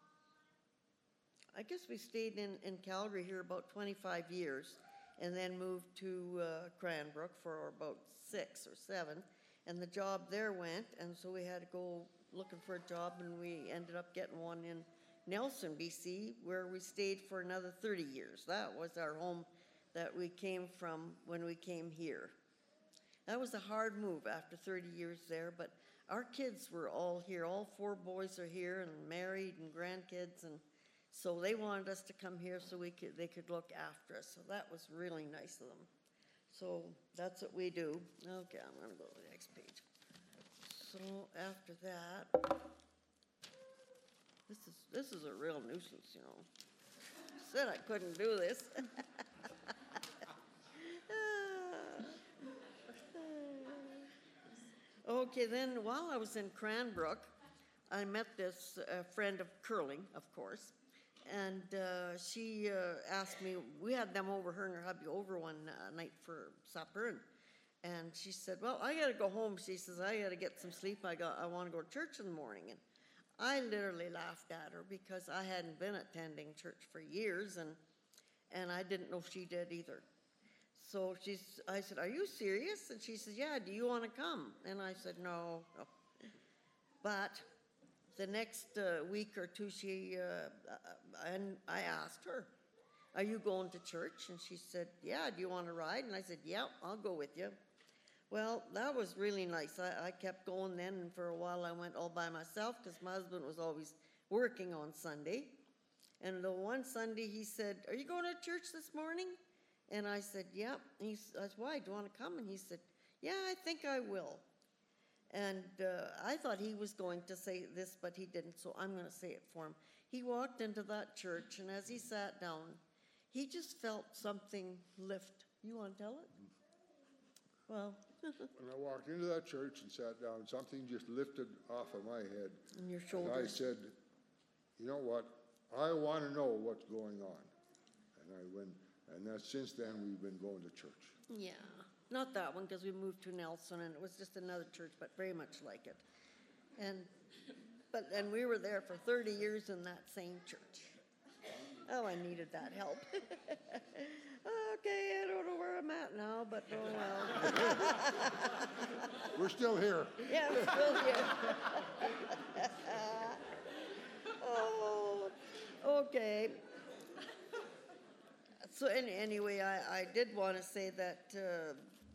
I guess we stayed in, in Calgary here about twenty-five years and then moved to uh, Cranbrook for about six or seven. And the job there went, and so we had to go looking for a job, and we ended up getting one in Nelson, B C, where we stayed for another thirty years. That was our home that we came from when we came here. That was a hard move after thirty years there, but our kids were all here. All four boys are here and married and grandkids, and so they wanted us to come here so we could, they could look after us. So that was really nice of them. So that's what we do. Okay, I'm gonna go to the next page. So after that, this is this is a real nuisance, you know. Said I couldn't do this. Okay, then while I was in Cranbrook, I met this uh, friend of curling, of course, and uh, she uh, asked me, we had them over, her and her hubby over one uh, night for supper, and, and she said, well, I gotta go home. She says, I gotta get some sleep. I got, I wanna go to church in the morning. And I literally laughed at her because I hadn't been attending church for years, and, and I didn't know she did either. So she's, I said, are you serious? And she says, yeah, do you want to come? And I said, no, no. But the next uh, week or two, she, uh, and I asked her, are you going to church? And she said, yeah, do you want to ride? And I said, yeah, I'll go with you. Well, that was really nice. I, I kept going then, and for a while I went all by myself because my husband was always working on Sunday. And the one Sunday he said, are you going to church this morning? And I said, yeah. And he said, why, do you want to come? And he said, yeah, I think I will. And uh, I thought he was going to say this, but he didn't, so I'm going to say it for him. He walked into that church, and as he sat down, he just felt something lift. You want to tell it? Well. When I walked into that church and sat down, something just lifted off of my head. And your shoulders. And I said, you know what? I want to know what's going on. And I went. And that, since then, we've been going to church. Yeah, not that one, because we moved to Nelson, and it was just another church, but very much like it. And but and we were there for thirty years in that same church. Oh, I needed that help. Okay, I don't know where I'm at now, but oh well. We're still here. Yeah, I'm still here. Oh, okay. So any, anyway, I, I did want to say that uh,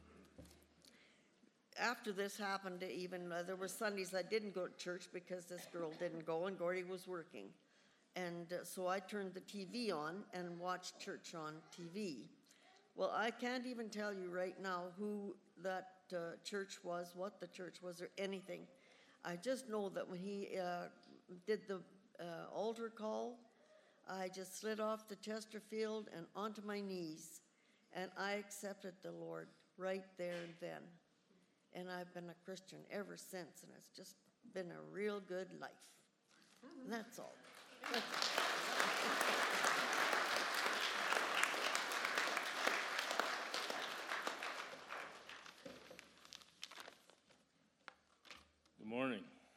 after this happened, even uh, there were Sundays I didn't go to church because this girl didn't go and Gordy was working. And uh, so I turned the T V on and watched church on T V. Well, I can't even tell you right now who that uh, church was, what the church was, or anything. I just know that when he uh, did the uh, altar call, I just slid off the Chesterfield and onto my knees, and I accepted the Lord right there and then. And I've been a Christian ever since, and it's just been a real good life. And that's all. That's all. Good morning.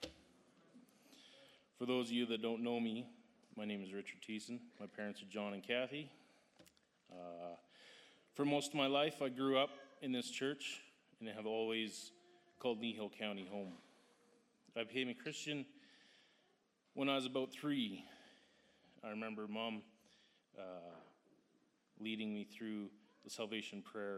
For those of you that don't know me, my name is Richard Thiessen. My parents are John and Kathy. Uh, for most of my life, I grew up in this church and have always called Kneehill County home. I became a Christian when I was about three. I remember Mom uh, leading me through the salvation prayer.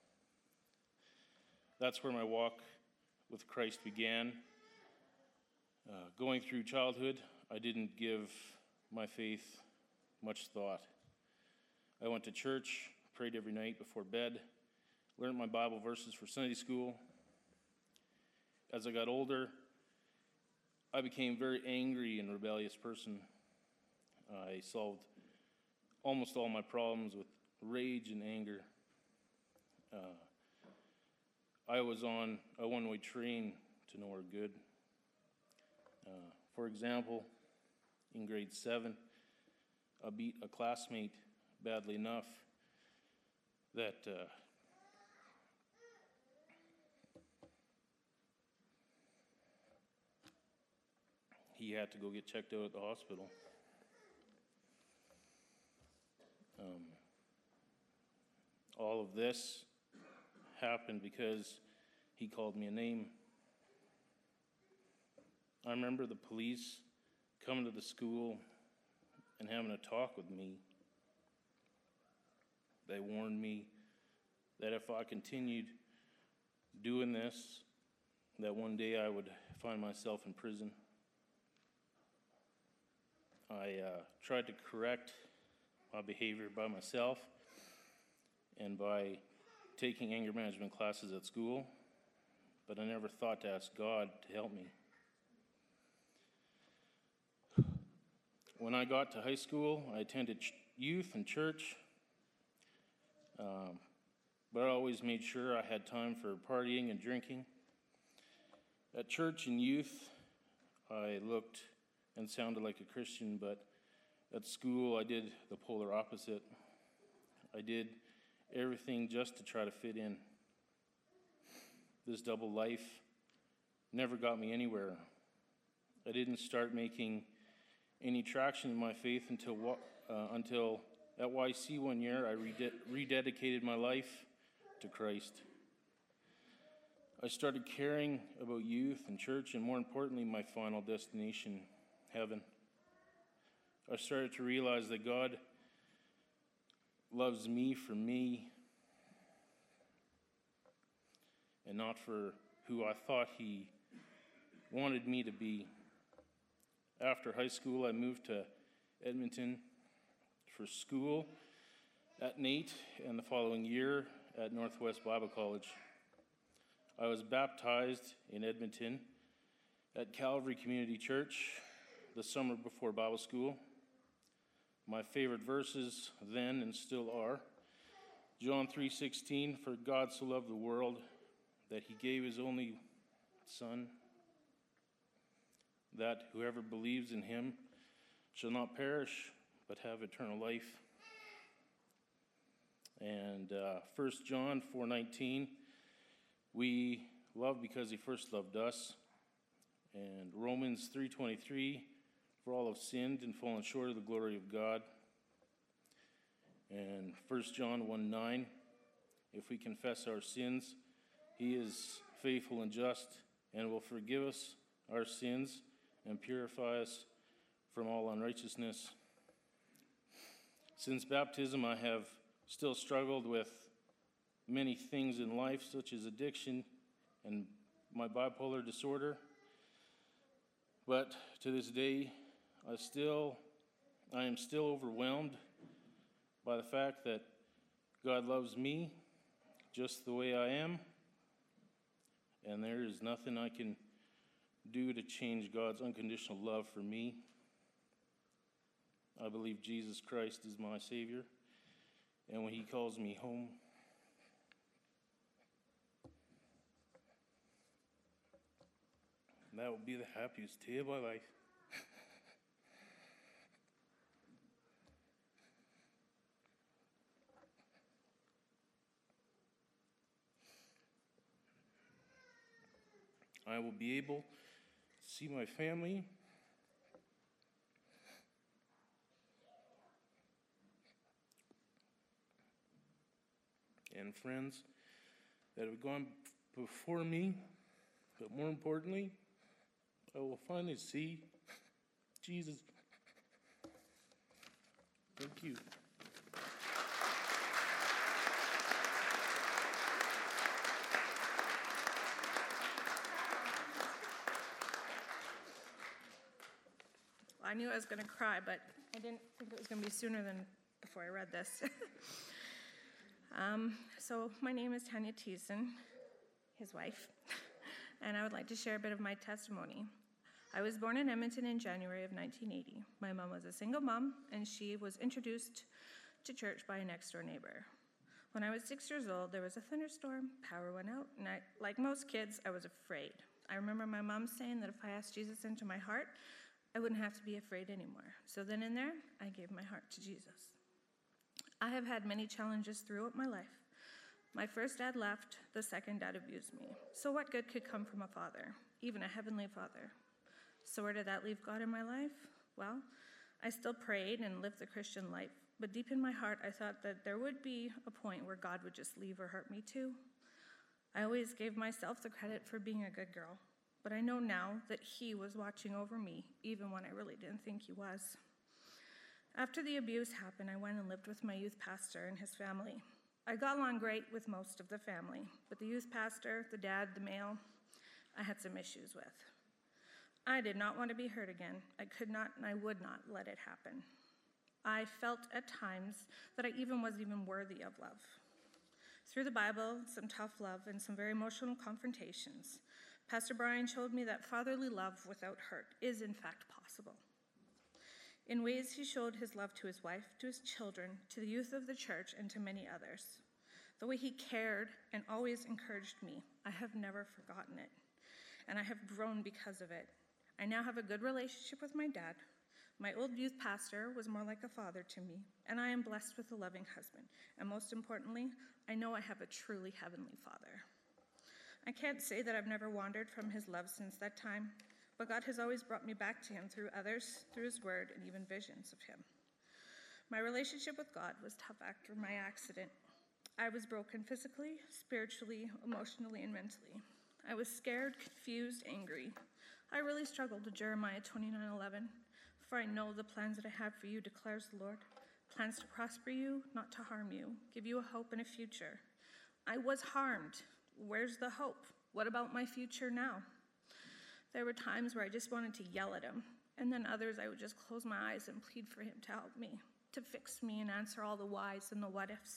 That's where my walk with Christ began. Uh, going through childhood, I didn't give my faith much thought. I went to church, prayed every night before bed, learned my Bible verses for Sunday school. As I got older, I became a very angry and rebellious person. I solved almost all my problems with rage and anger. Uh, I was on a one-way train to nowhere good. Uh, for example, in grade seven, I beat a classmate badly enough that uh, he had to go get checked out at the hospital. Um, all of this happened because he called me a name. I remember the police coming to the school and having a talk with me. They warned me that if I continued doing this, that one day I would find myself in prison. I uh, tried to correct my behavior by myself and by taking anger management classes at school, but I never thought to ask God to help me. When I got to high school, I attended ch- youth and church, um, but I always made sure I had time for partying and drinking. At church and youth, I looked and sounded like a Christian, but at school, I did the polar opposite. I did everything just to try to fit in. This double life never got me anywhere. I didn't start making any traction in my faith until uh, until at Y C one year I rede- rededicated my life to Christ. I started caring about youth and church, and more importantly, my final destination, heaven. I started to realize that God loves me for me and not for who I thought He wanted me to be. After high school, I moved to Edmonton for school at N A T E, and the following year at Northwest Bible College. I was baptized in Edmonton at Calvary Community Church the summer before Bible school. My favorite verses then and still are John three sixteen, for God so loved the world that He gave His only Son, that whoever believes in Him shall not perish, but have eternal life. And uh, First John four nineteen, we love because He first loved us. And Romans three twenty-three, for all have sinned and fallen short of the glory of God. And First John one nine, if we confess our sins, he is faithful and just and will forgive us our sins and purify us from all unrighteousness. Since baptism, I have still struggled with many things in life, such as addiction and my bipolar disorder. But to this day, I still, I am still overwhelmed by the fact that God loves me just the way I am, and there is nothing I can do to change God's unconditional love for me. I believe Jesus Christ is my Savior, and when he calls me home, that will be the happiest day of my life. I will be able to see my family and friends that have gone before me, but more importantly, I will finally see Jesus. Thank you. I knew I was going to cry, but I didn't think it was going to be sooner than before I read this. um, so my name is Tanya Thiessen, his wife, and I would like to share a bit of my testimony. I was born in Edmonton in January of nineteen eighty. My mom was a single mom, and she was introduced to church by a next-door neighbor. When I was six years old, there was a thunderstorm, power went out, and I, like most kids, I was afraid. I remember my mom saying that if I asked Jesus into my heart, I wouldn't have to be afraid anymore. So then and there, I gave my heart to Jesus. I have had many challenges throughout my life. My first dad left, the second dad abused me. So what good could come from a father, even a heavenly father? So where did that leave God in my life? Well, I still prayed and lived the Christian life, but deep in my heart, I thought that there would be a point where God would just leave or hurt me too. I always gave myself the credit for being a good girl, but I know now that he was watching over me, even when I really didn't think he was. After the abuse happened, I went and lived with my youth pastor and his family. I got along great with most of the family, but the youth pastor, the dad, the male, I had some issues with. I did not want to be hurt again. I could not and I would not let it happen. I felt at times that I even wasn't even worthy of love. Through the Bible, some tough love, and some very emotional confrontations, Pastor Brian showed me that fatherly love without hurt is in fact possible. In ways, he showed his love to his wife, to his children, to the youth of the church, and to many others. The way he cared and always encouraged me, I have never forgotten it, and I have grown because of it. I now have a good relationship with my dad. My old youth pastor was more like a father to me, and I am blessed with a loving husband. And most importantly, I know I have a truly heavenly father. I can't say that I've never wandered from his love since that time, but God has always brought me back to him through others, through his word, and even visions of him. My relationship with God was tough after my accident. I was broken physically, spiritually, emotionally, and mentally. I was scared, confused, angry. I really struggled with Jeremiah twenty-nine eleven. For I know the plans that I have for you, declares the Lord. Plans to prosper you, not to harm you, give you a hope and a future. I was harmed. Where's the hope? What about my future now? There were times where I just wanted to yell at him, and then others I would just close my eyes and plead for him to help me, to fix me and answer all the whys and the what-ifs.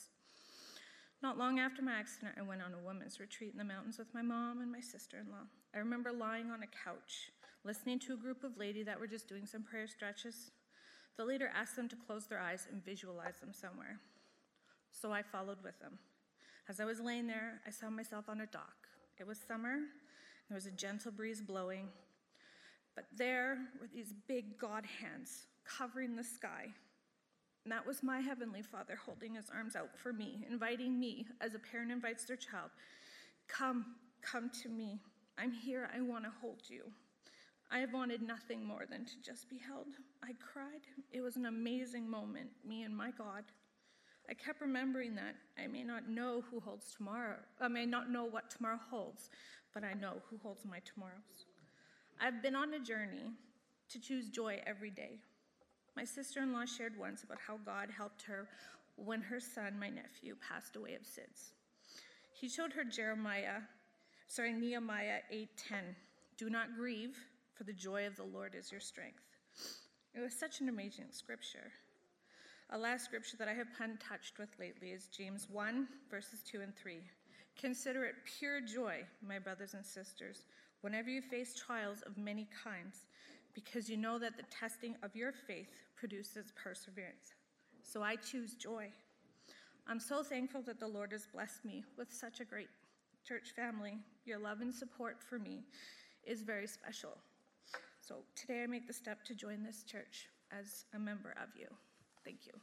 Not long after my accident, I went on a women's retreat in the mountains with my mom and my sister-in-law. I remember lying on a couch, listening to a group of ladies that were just doing some prayer stretches. The leader asked them to close their eyes and visualize them somewhere. So I followed with them. As I was laying there, I saw myself on a dock. It was summer. There was a gentle breeze blowing. But there were these big God hands covering the sky. And that was my Heavenly Father holding his arms out for me, inviting me, as a parent invites their child, come, come to me. I'm here. I want to hold you. I have wanted nothing more than to just be held. I cried. It was an amazing moment, me and my God. I kept remembering that I may not know who holds tomorrow. I may not know what tomorrow holds, but I know who holds my tomorrows. I've been on a journey to choose joy every day. My sister-in-law shared once about how God helped her when her son, my nephew, passed away of S I D S. He showed her Jeremiah, sorry, Nehemiah eight ten. Do not grieve, for the joy of the Lord is your strength. It was such an amazing scripture. A last scripture that I have been touched with lately is James one, verses two and three. Consider it pure joy, my brothers and sisters, whenever you face trials of many kinds, because you know that the testing of your faith produces perseverance. So I choose joy. I'm so thankful that the Lord has blessed me with such a great church family. Your love and support for me is very special. So today I make the step to join this church as a member of you. Thank you.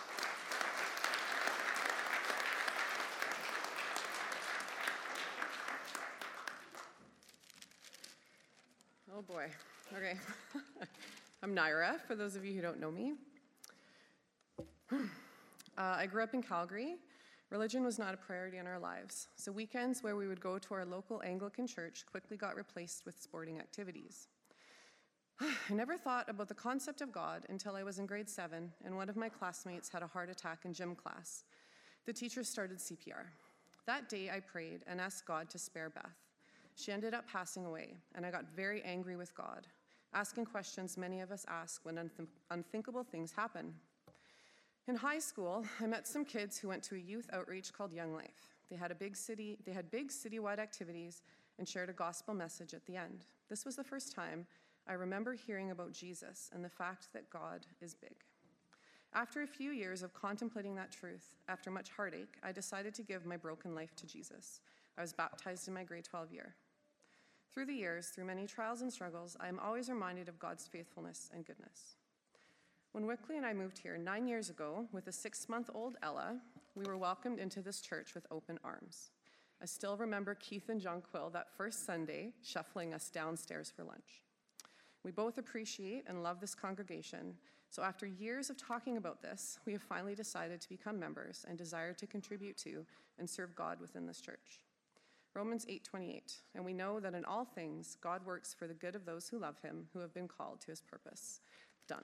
Oh boy, okay. I'm Naira, for those of you who don't know me. Uh, I grew up in Calgary. Religion was not a priority in our lives, so weekends where we would go to our local Anglican church quickly got replaced with sporting activities. I never thought about the concept of God until I was in grade seven and one of my classmates had a heart attack in gym class. The teacher started C P R. That day I prayed and asked God to spare Beth. She ended up passing away, and I got very angry with God, asking questions many of us ask when unth- unthinkable things happen. In high school, I met some kids who went to a youth outreach called Young Life. They had a big city, they had big citywide activities and shared a gospel message at the end. This was the first time I remember hearing about Jesus and the fact that God is big. After a few years of contemplating that truth, after much heartache, I decided to give my broken life to Jesus. I was baptized in my grade twelve year. Through the years, through many trials and struggles, I am always reminded of God's faithfulness and goodness. When Wickley and I moved here nine years ago with a six-month-old Ella, we were welcomed into this church with open arms. I still remember Keith and John Quill that first Sunday shuffling us downstairs for lunch. We both appreciate and love this congregation, so after years of talking about this, we have finally decided to become members and desire to contribute to and serve God within this church. Romans eight twenty-eight, and we know that in all things God works for the good of those who love him, who have been called to his purpose. Done.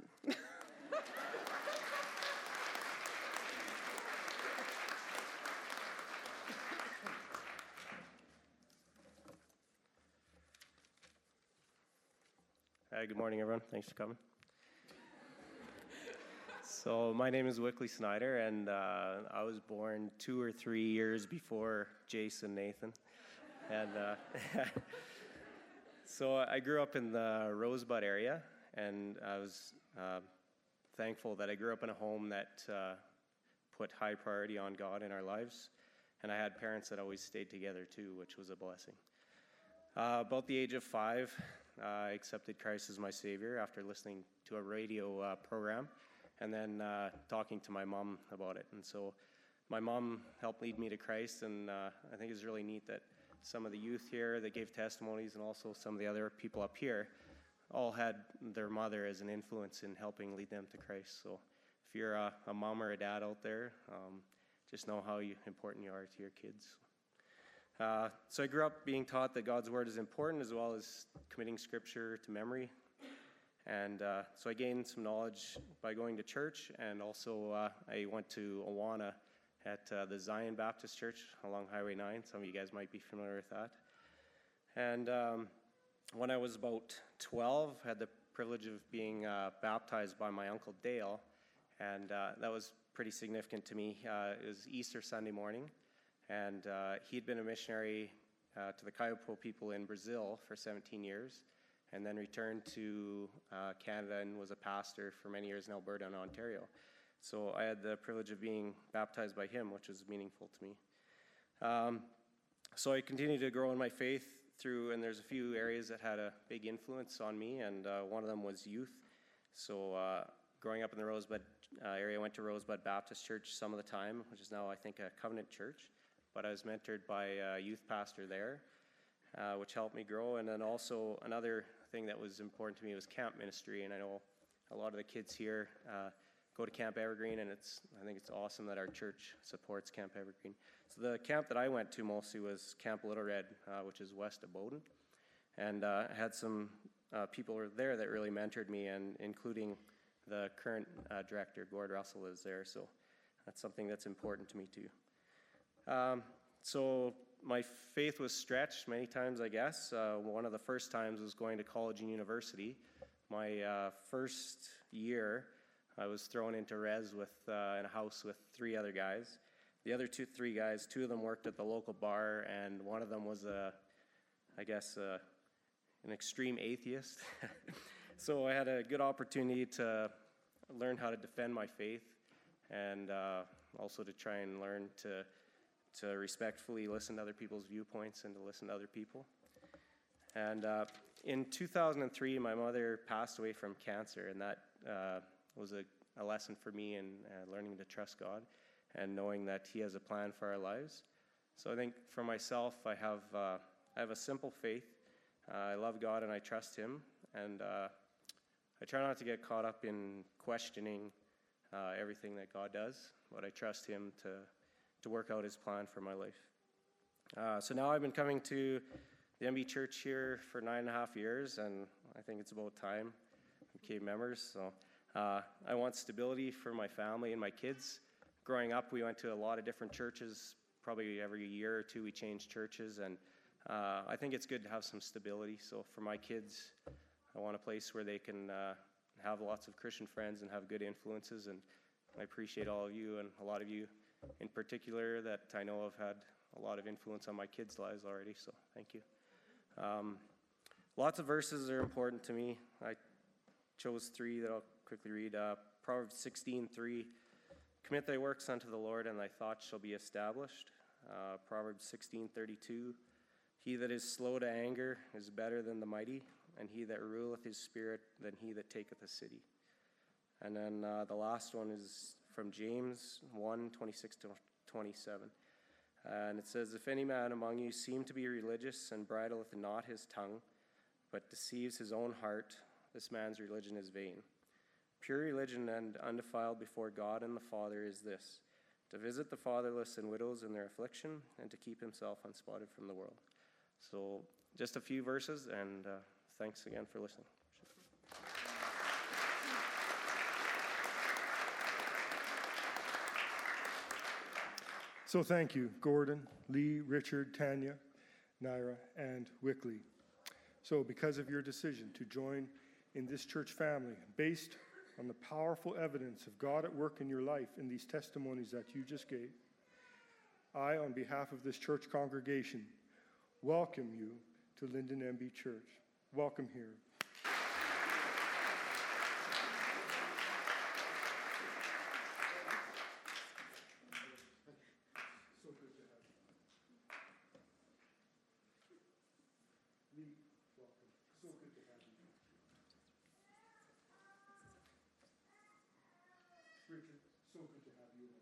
Hi, good morning, everyone. Thanks for coming. So my name is Wickley Snyder, and uh, I was born two or three years before Jason Nathan. And uh, so I grew up in the Rosebud area, and I was uh, thankful that I grew up in a home that uh, put high priority on God in our lives. And I had parents that always stayed together too, which was a blessing. Uh, about the age of five, uh, I accepted Christ as my Savior after listening to a radio uh, program and then uh, talking to my mom about it. And so my mom helped lead me to Christ, and uh, I think it's really neat that some of the youth here that gave testimonies and also some of the other people up here all had their mother as an influence in helping lead them to Christ. So if you're a, a mom or a dad out there, um, just know how you, important you are to your kids. Uh, so I grew up being taught that God's Word is important, as well as committing Scripture to memory. And uh, so I gained some knowledge by going to church, and also uh, I went to Awana at uh, the Zion Baptist Church along Highway nine. Some of you guys might be familiar with that. And um, when I was about twelve, I had the privilege of being uh, baptized by my Uncle Dale, and uh, that was pretty significant to me. Uh, it was Easter Sunday morning, and uh, he'd been a missionary uh, to the Kaiapó people in Brazil for seventeen years, and then returned to uh, Canada and was a pastor for many years in Alberta and Ontario. So I had the privilege of being baptized by him, which was meaningful to me. Um, so I continued to grow in my faith through, and there's a few areas that had a big influence on me, and uh, one of them was youth. So uh, growing up in the Rosebud uh, area, I went to Rosebud Baptist Church some of the time, which is now, I think, a Covenant church. But I was mentored by a youth pastor there, uh, which helped me grow. And then also another thing that was important to me was camp ministry. And I know a lot of the kids here, uh, go to Camp Evergreen, and it's I think it's awesome that our church supports Camp Evergreen. So the camp that I went to mostly was Camp Little Red, uh, which is west of Bowden, and uh, I had some uh, people there that really mentored me, and including the current uh, director, Gord Russell, is there. So that's something that's important to me too. Um, so my faith was stretched many times, I guess. Uh, one of the first times was going to college and university. My uh, first year, I was thrown into res with uh, in a house with three other guys. The other two, three guys, two of them worked at the local bar, and one of them was a, I guess, a, an extreme atheist. So I had a good opportunity to learn how to defend my faith, and uh, also to try and learn to to respectfully listen to other people's viewpoints and to listen to other people. And uh, in two thousand three, my mother passed away from cancer, and that uh, was a, a lesson for me in uh, learning to trust God and knowing that He has a plan for our lives. So I think for myself, I have uh, I have a simple faith. Uh, I love God and I trust Him, and uh, I try not to get caught up in questioning uh, everything that God does, but I trust Him to to work out His plan for my life. Uh, so now I've been coming to the M B Church here for nine and a half years, and I think it's about time we became members. So uh, I want stability for my family and my kids. Growing up, we went to a lot of different churches. Probably every year or two we changed churches, and uh, I think it's good to have some stability. So for my kids, I want a place where they can uh, have lots of Christian friends and have good influences, and I appreciate all of you, and a lot of you in particular that I know have had a lot of influence on my kids' lives already, so thank you. Um, lots of verses are important to me. I chose three that I'll quickly read. Uh, Proverbs sixteen three, commit thy works unto the Lord, and thy thoughts shall be established. Uh, Proverbs sixteen thirty-two, he that is slow to anger is better than the mighty, and he that ruleth his spirit than he that taketh a city. And then uh, the last one is from James one twenty-six to twenty-seven. Uh, and it says, if any man among you seem to be religious and bridleth not his tongue, but deceives his own heart, this man's religion is vain. Pure religion and undefiled before God and the Father is this, to visit the fatherless and widows in their affliction, and to keep himself unspotted from the world. So just a few verses, and uh, thanks again for listening. So thank you, Gordon, Lee, Richard, Tanya, Naira, and Wickley. So because of your decision to join in this church family, based on the powerful evidence of God at work in your life in these testimonies that you just gave, I, on behalf of this church congregation, welcome you to Linden M B Church. Welcome here. Richard, so good to have you.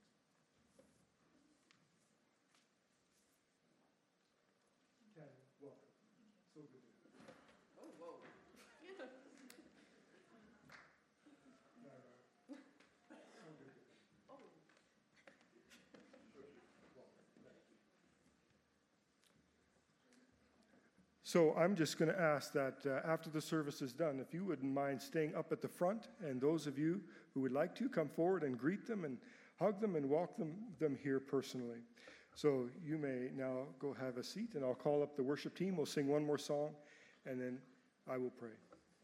Ken, welcome. So good to have you. Oh, whoa. Naira, so good to have you. Oh. So I'm just going to ask that uh, after the service is done, if you wouldn't mind staying up at the front, and those of you who would like to come forward and greet them and hug them and walk them, them here personally. So you may now go have a seat, and I'll call up the worship team. We'll sing one more song, and then I will pray.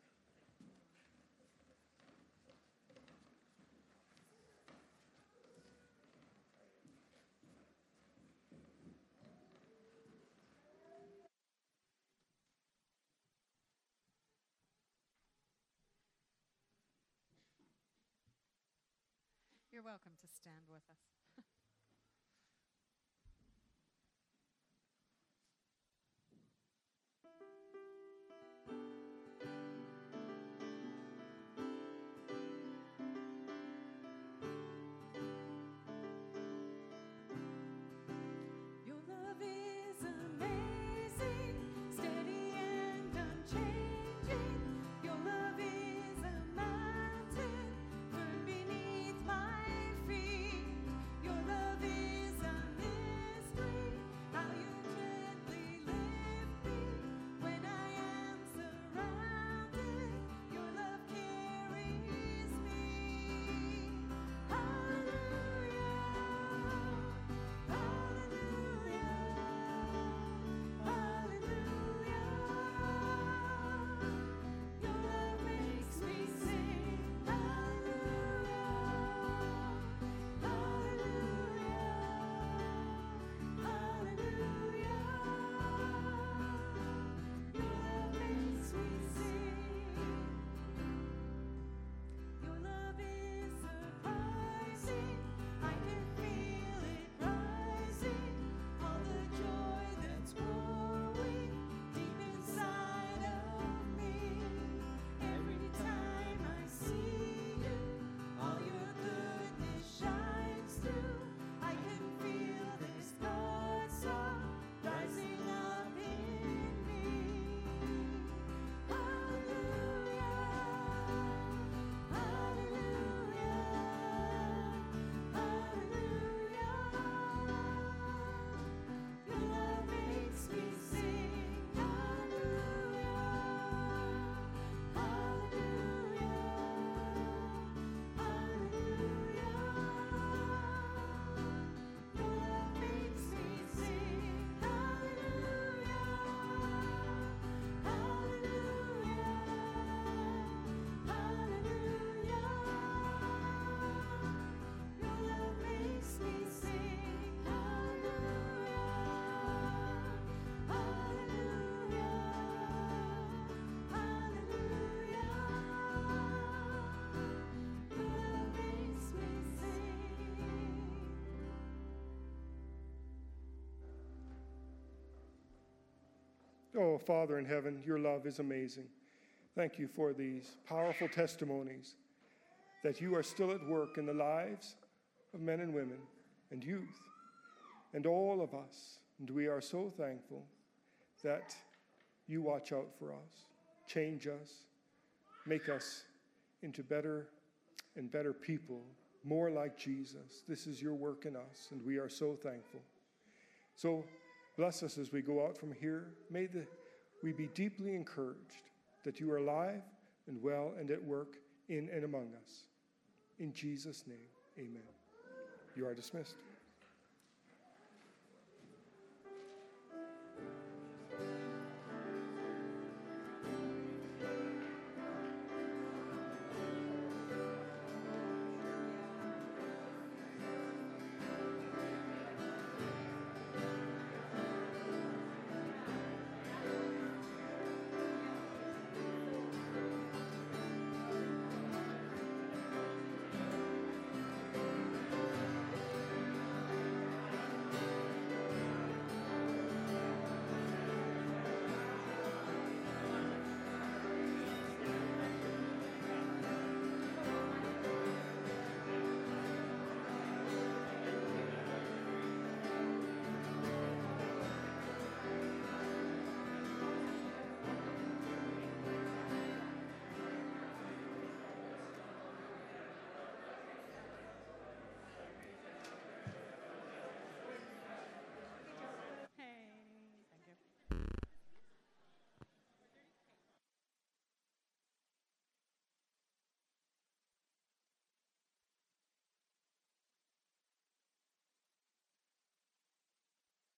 You're welcome to stand with us. Your love is amazing, steady and unchanging. Your love is a mountain, firm beneath Oh, Father in heaven, your love is amazing. Thank you for these powerful testimonies that you are still at work in the lives of men and women and youth and all of us. And we are so thankful that you watch out for us, change us, make us into better and better people, more like Jesus. This is your work in us, and we are so thankful. So bless us as we go out from here. May the, we be deeply encouraged that you are alive and well and at work in and among us. In Jesus' name, amen. You are dismissed.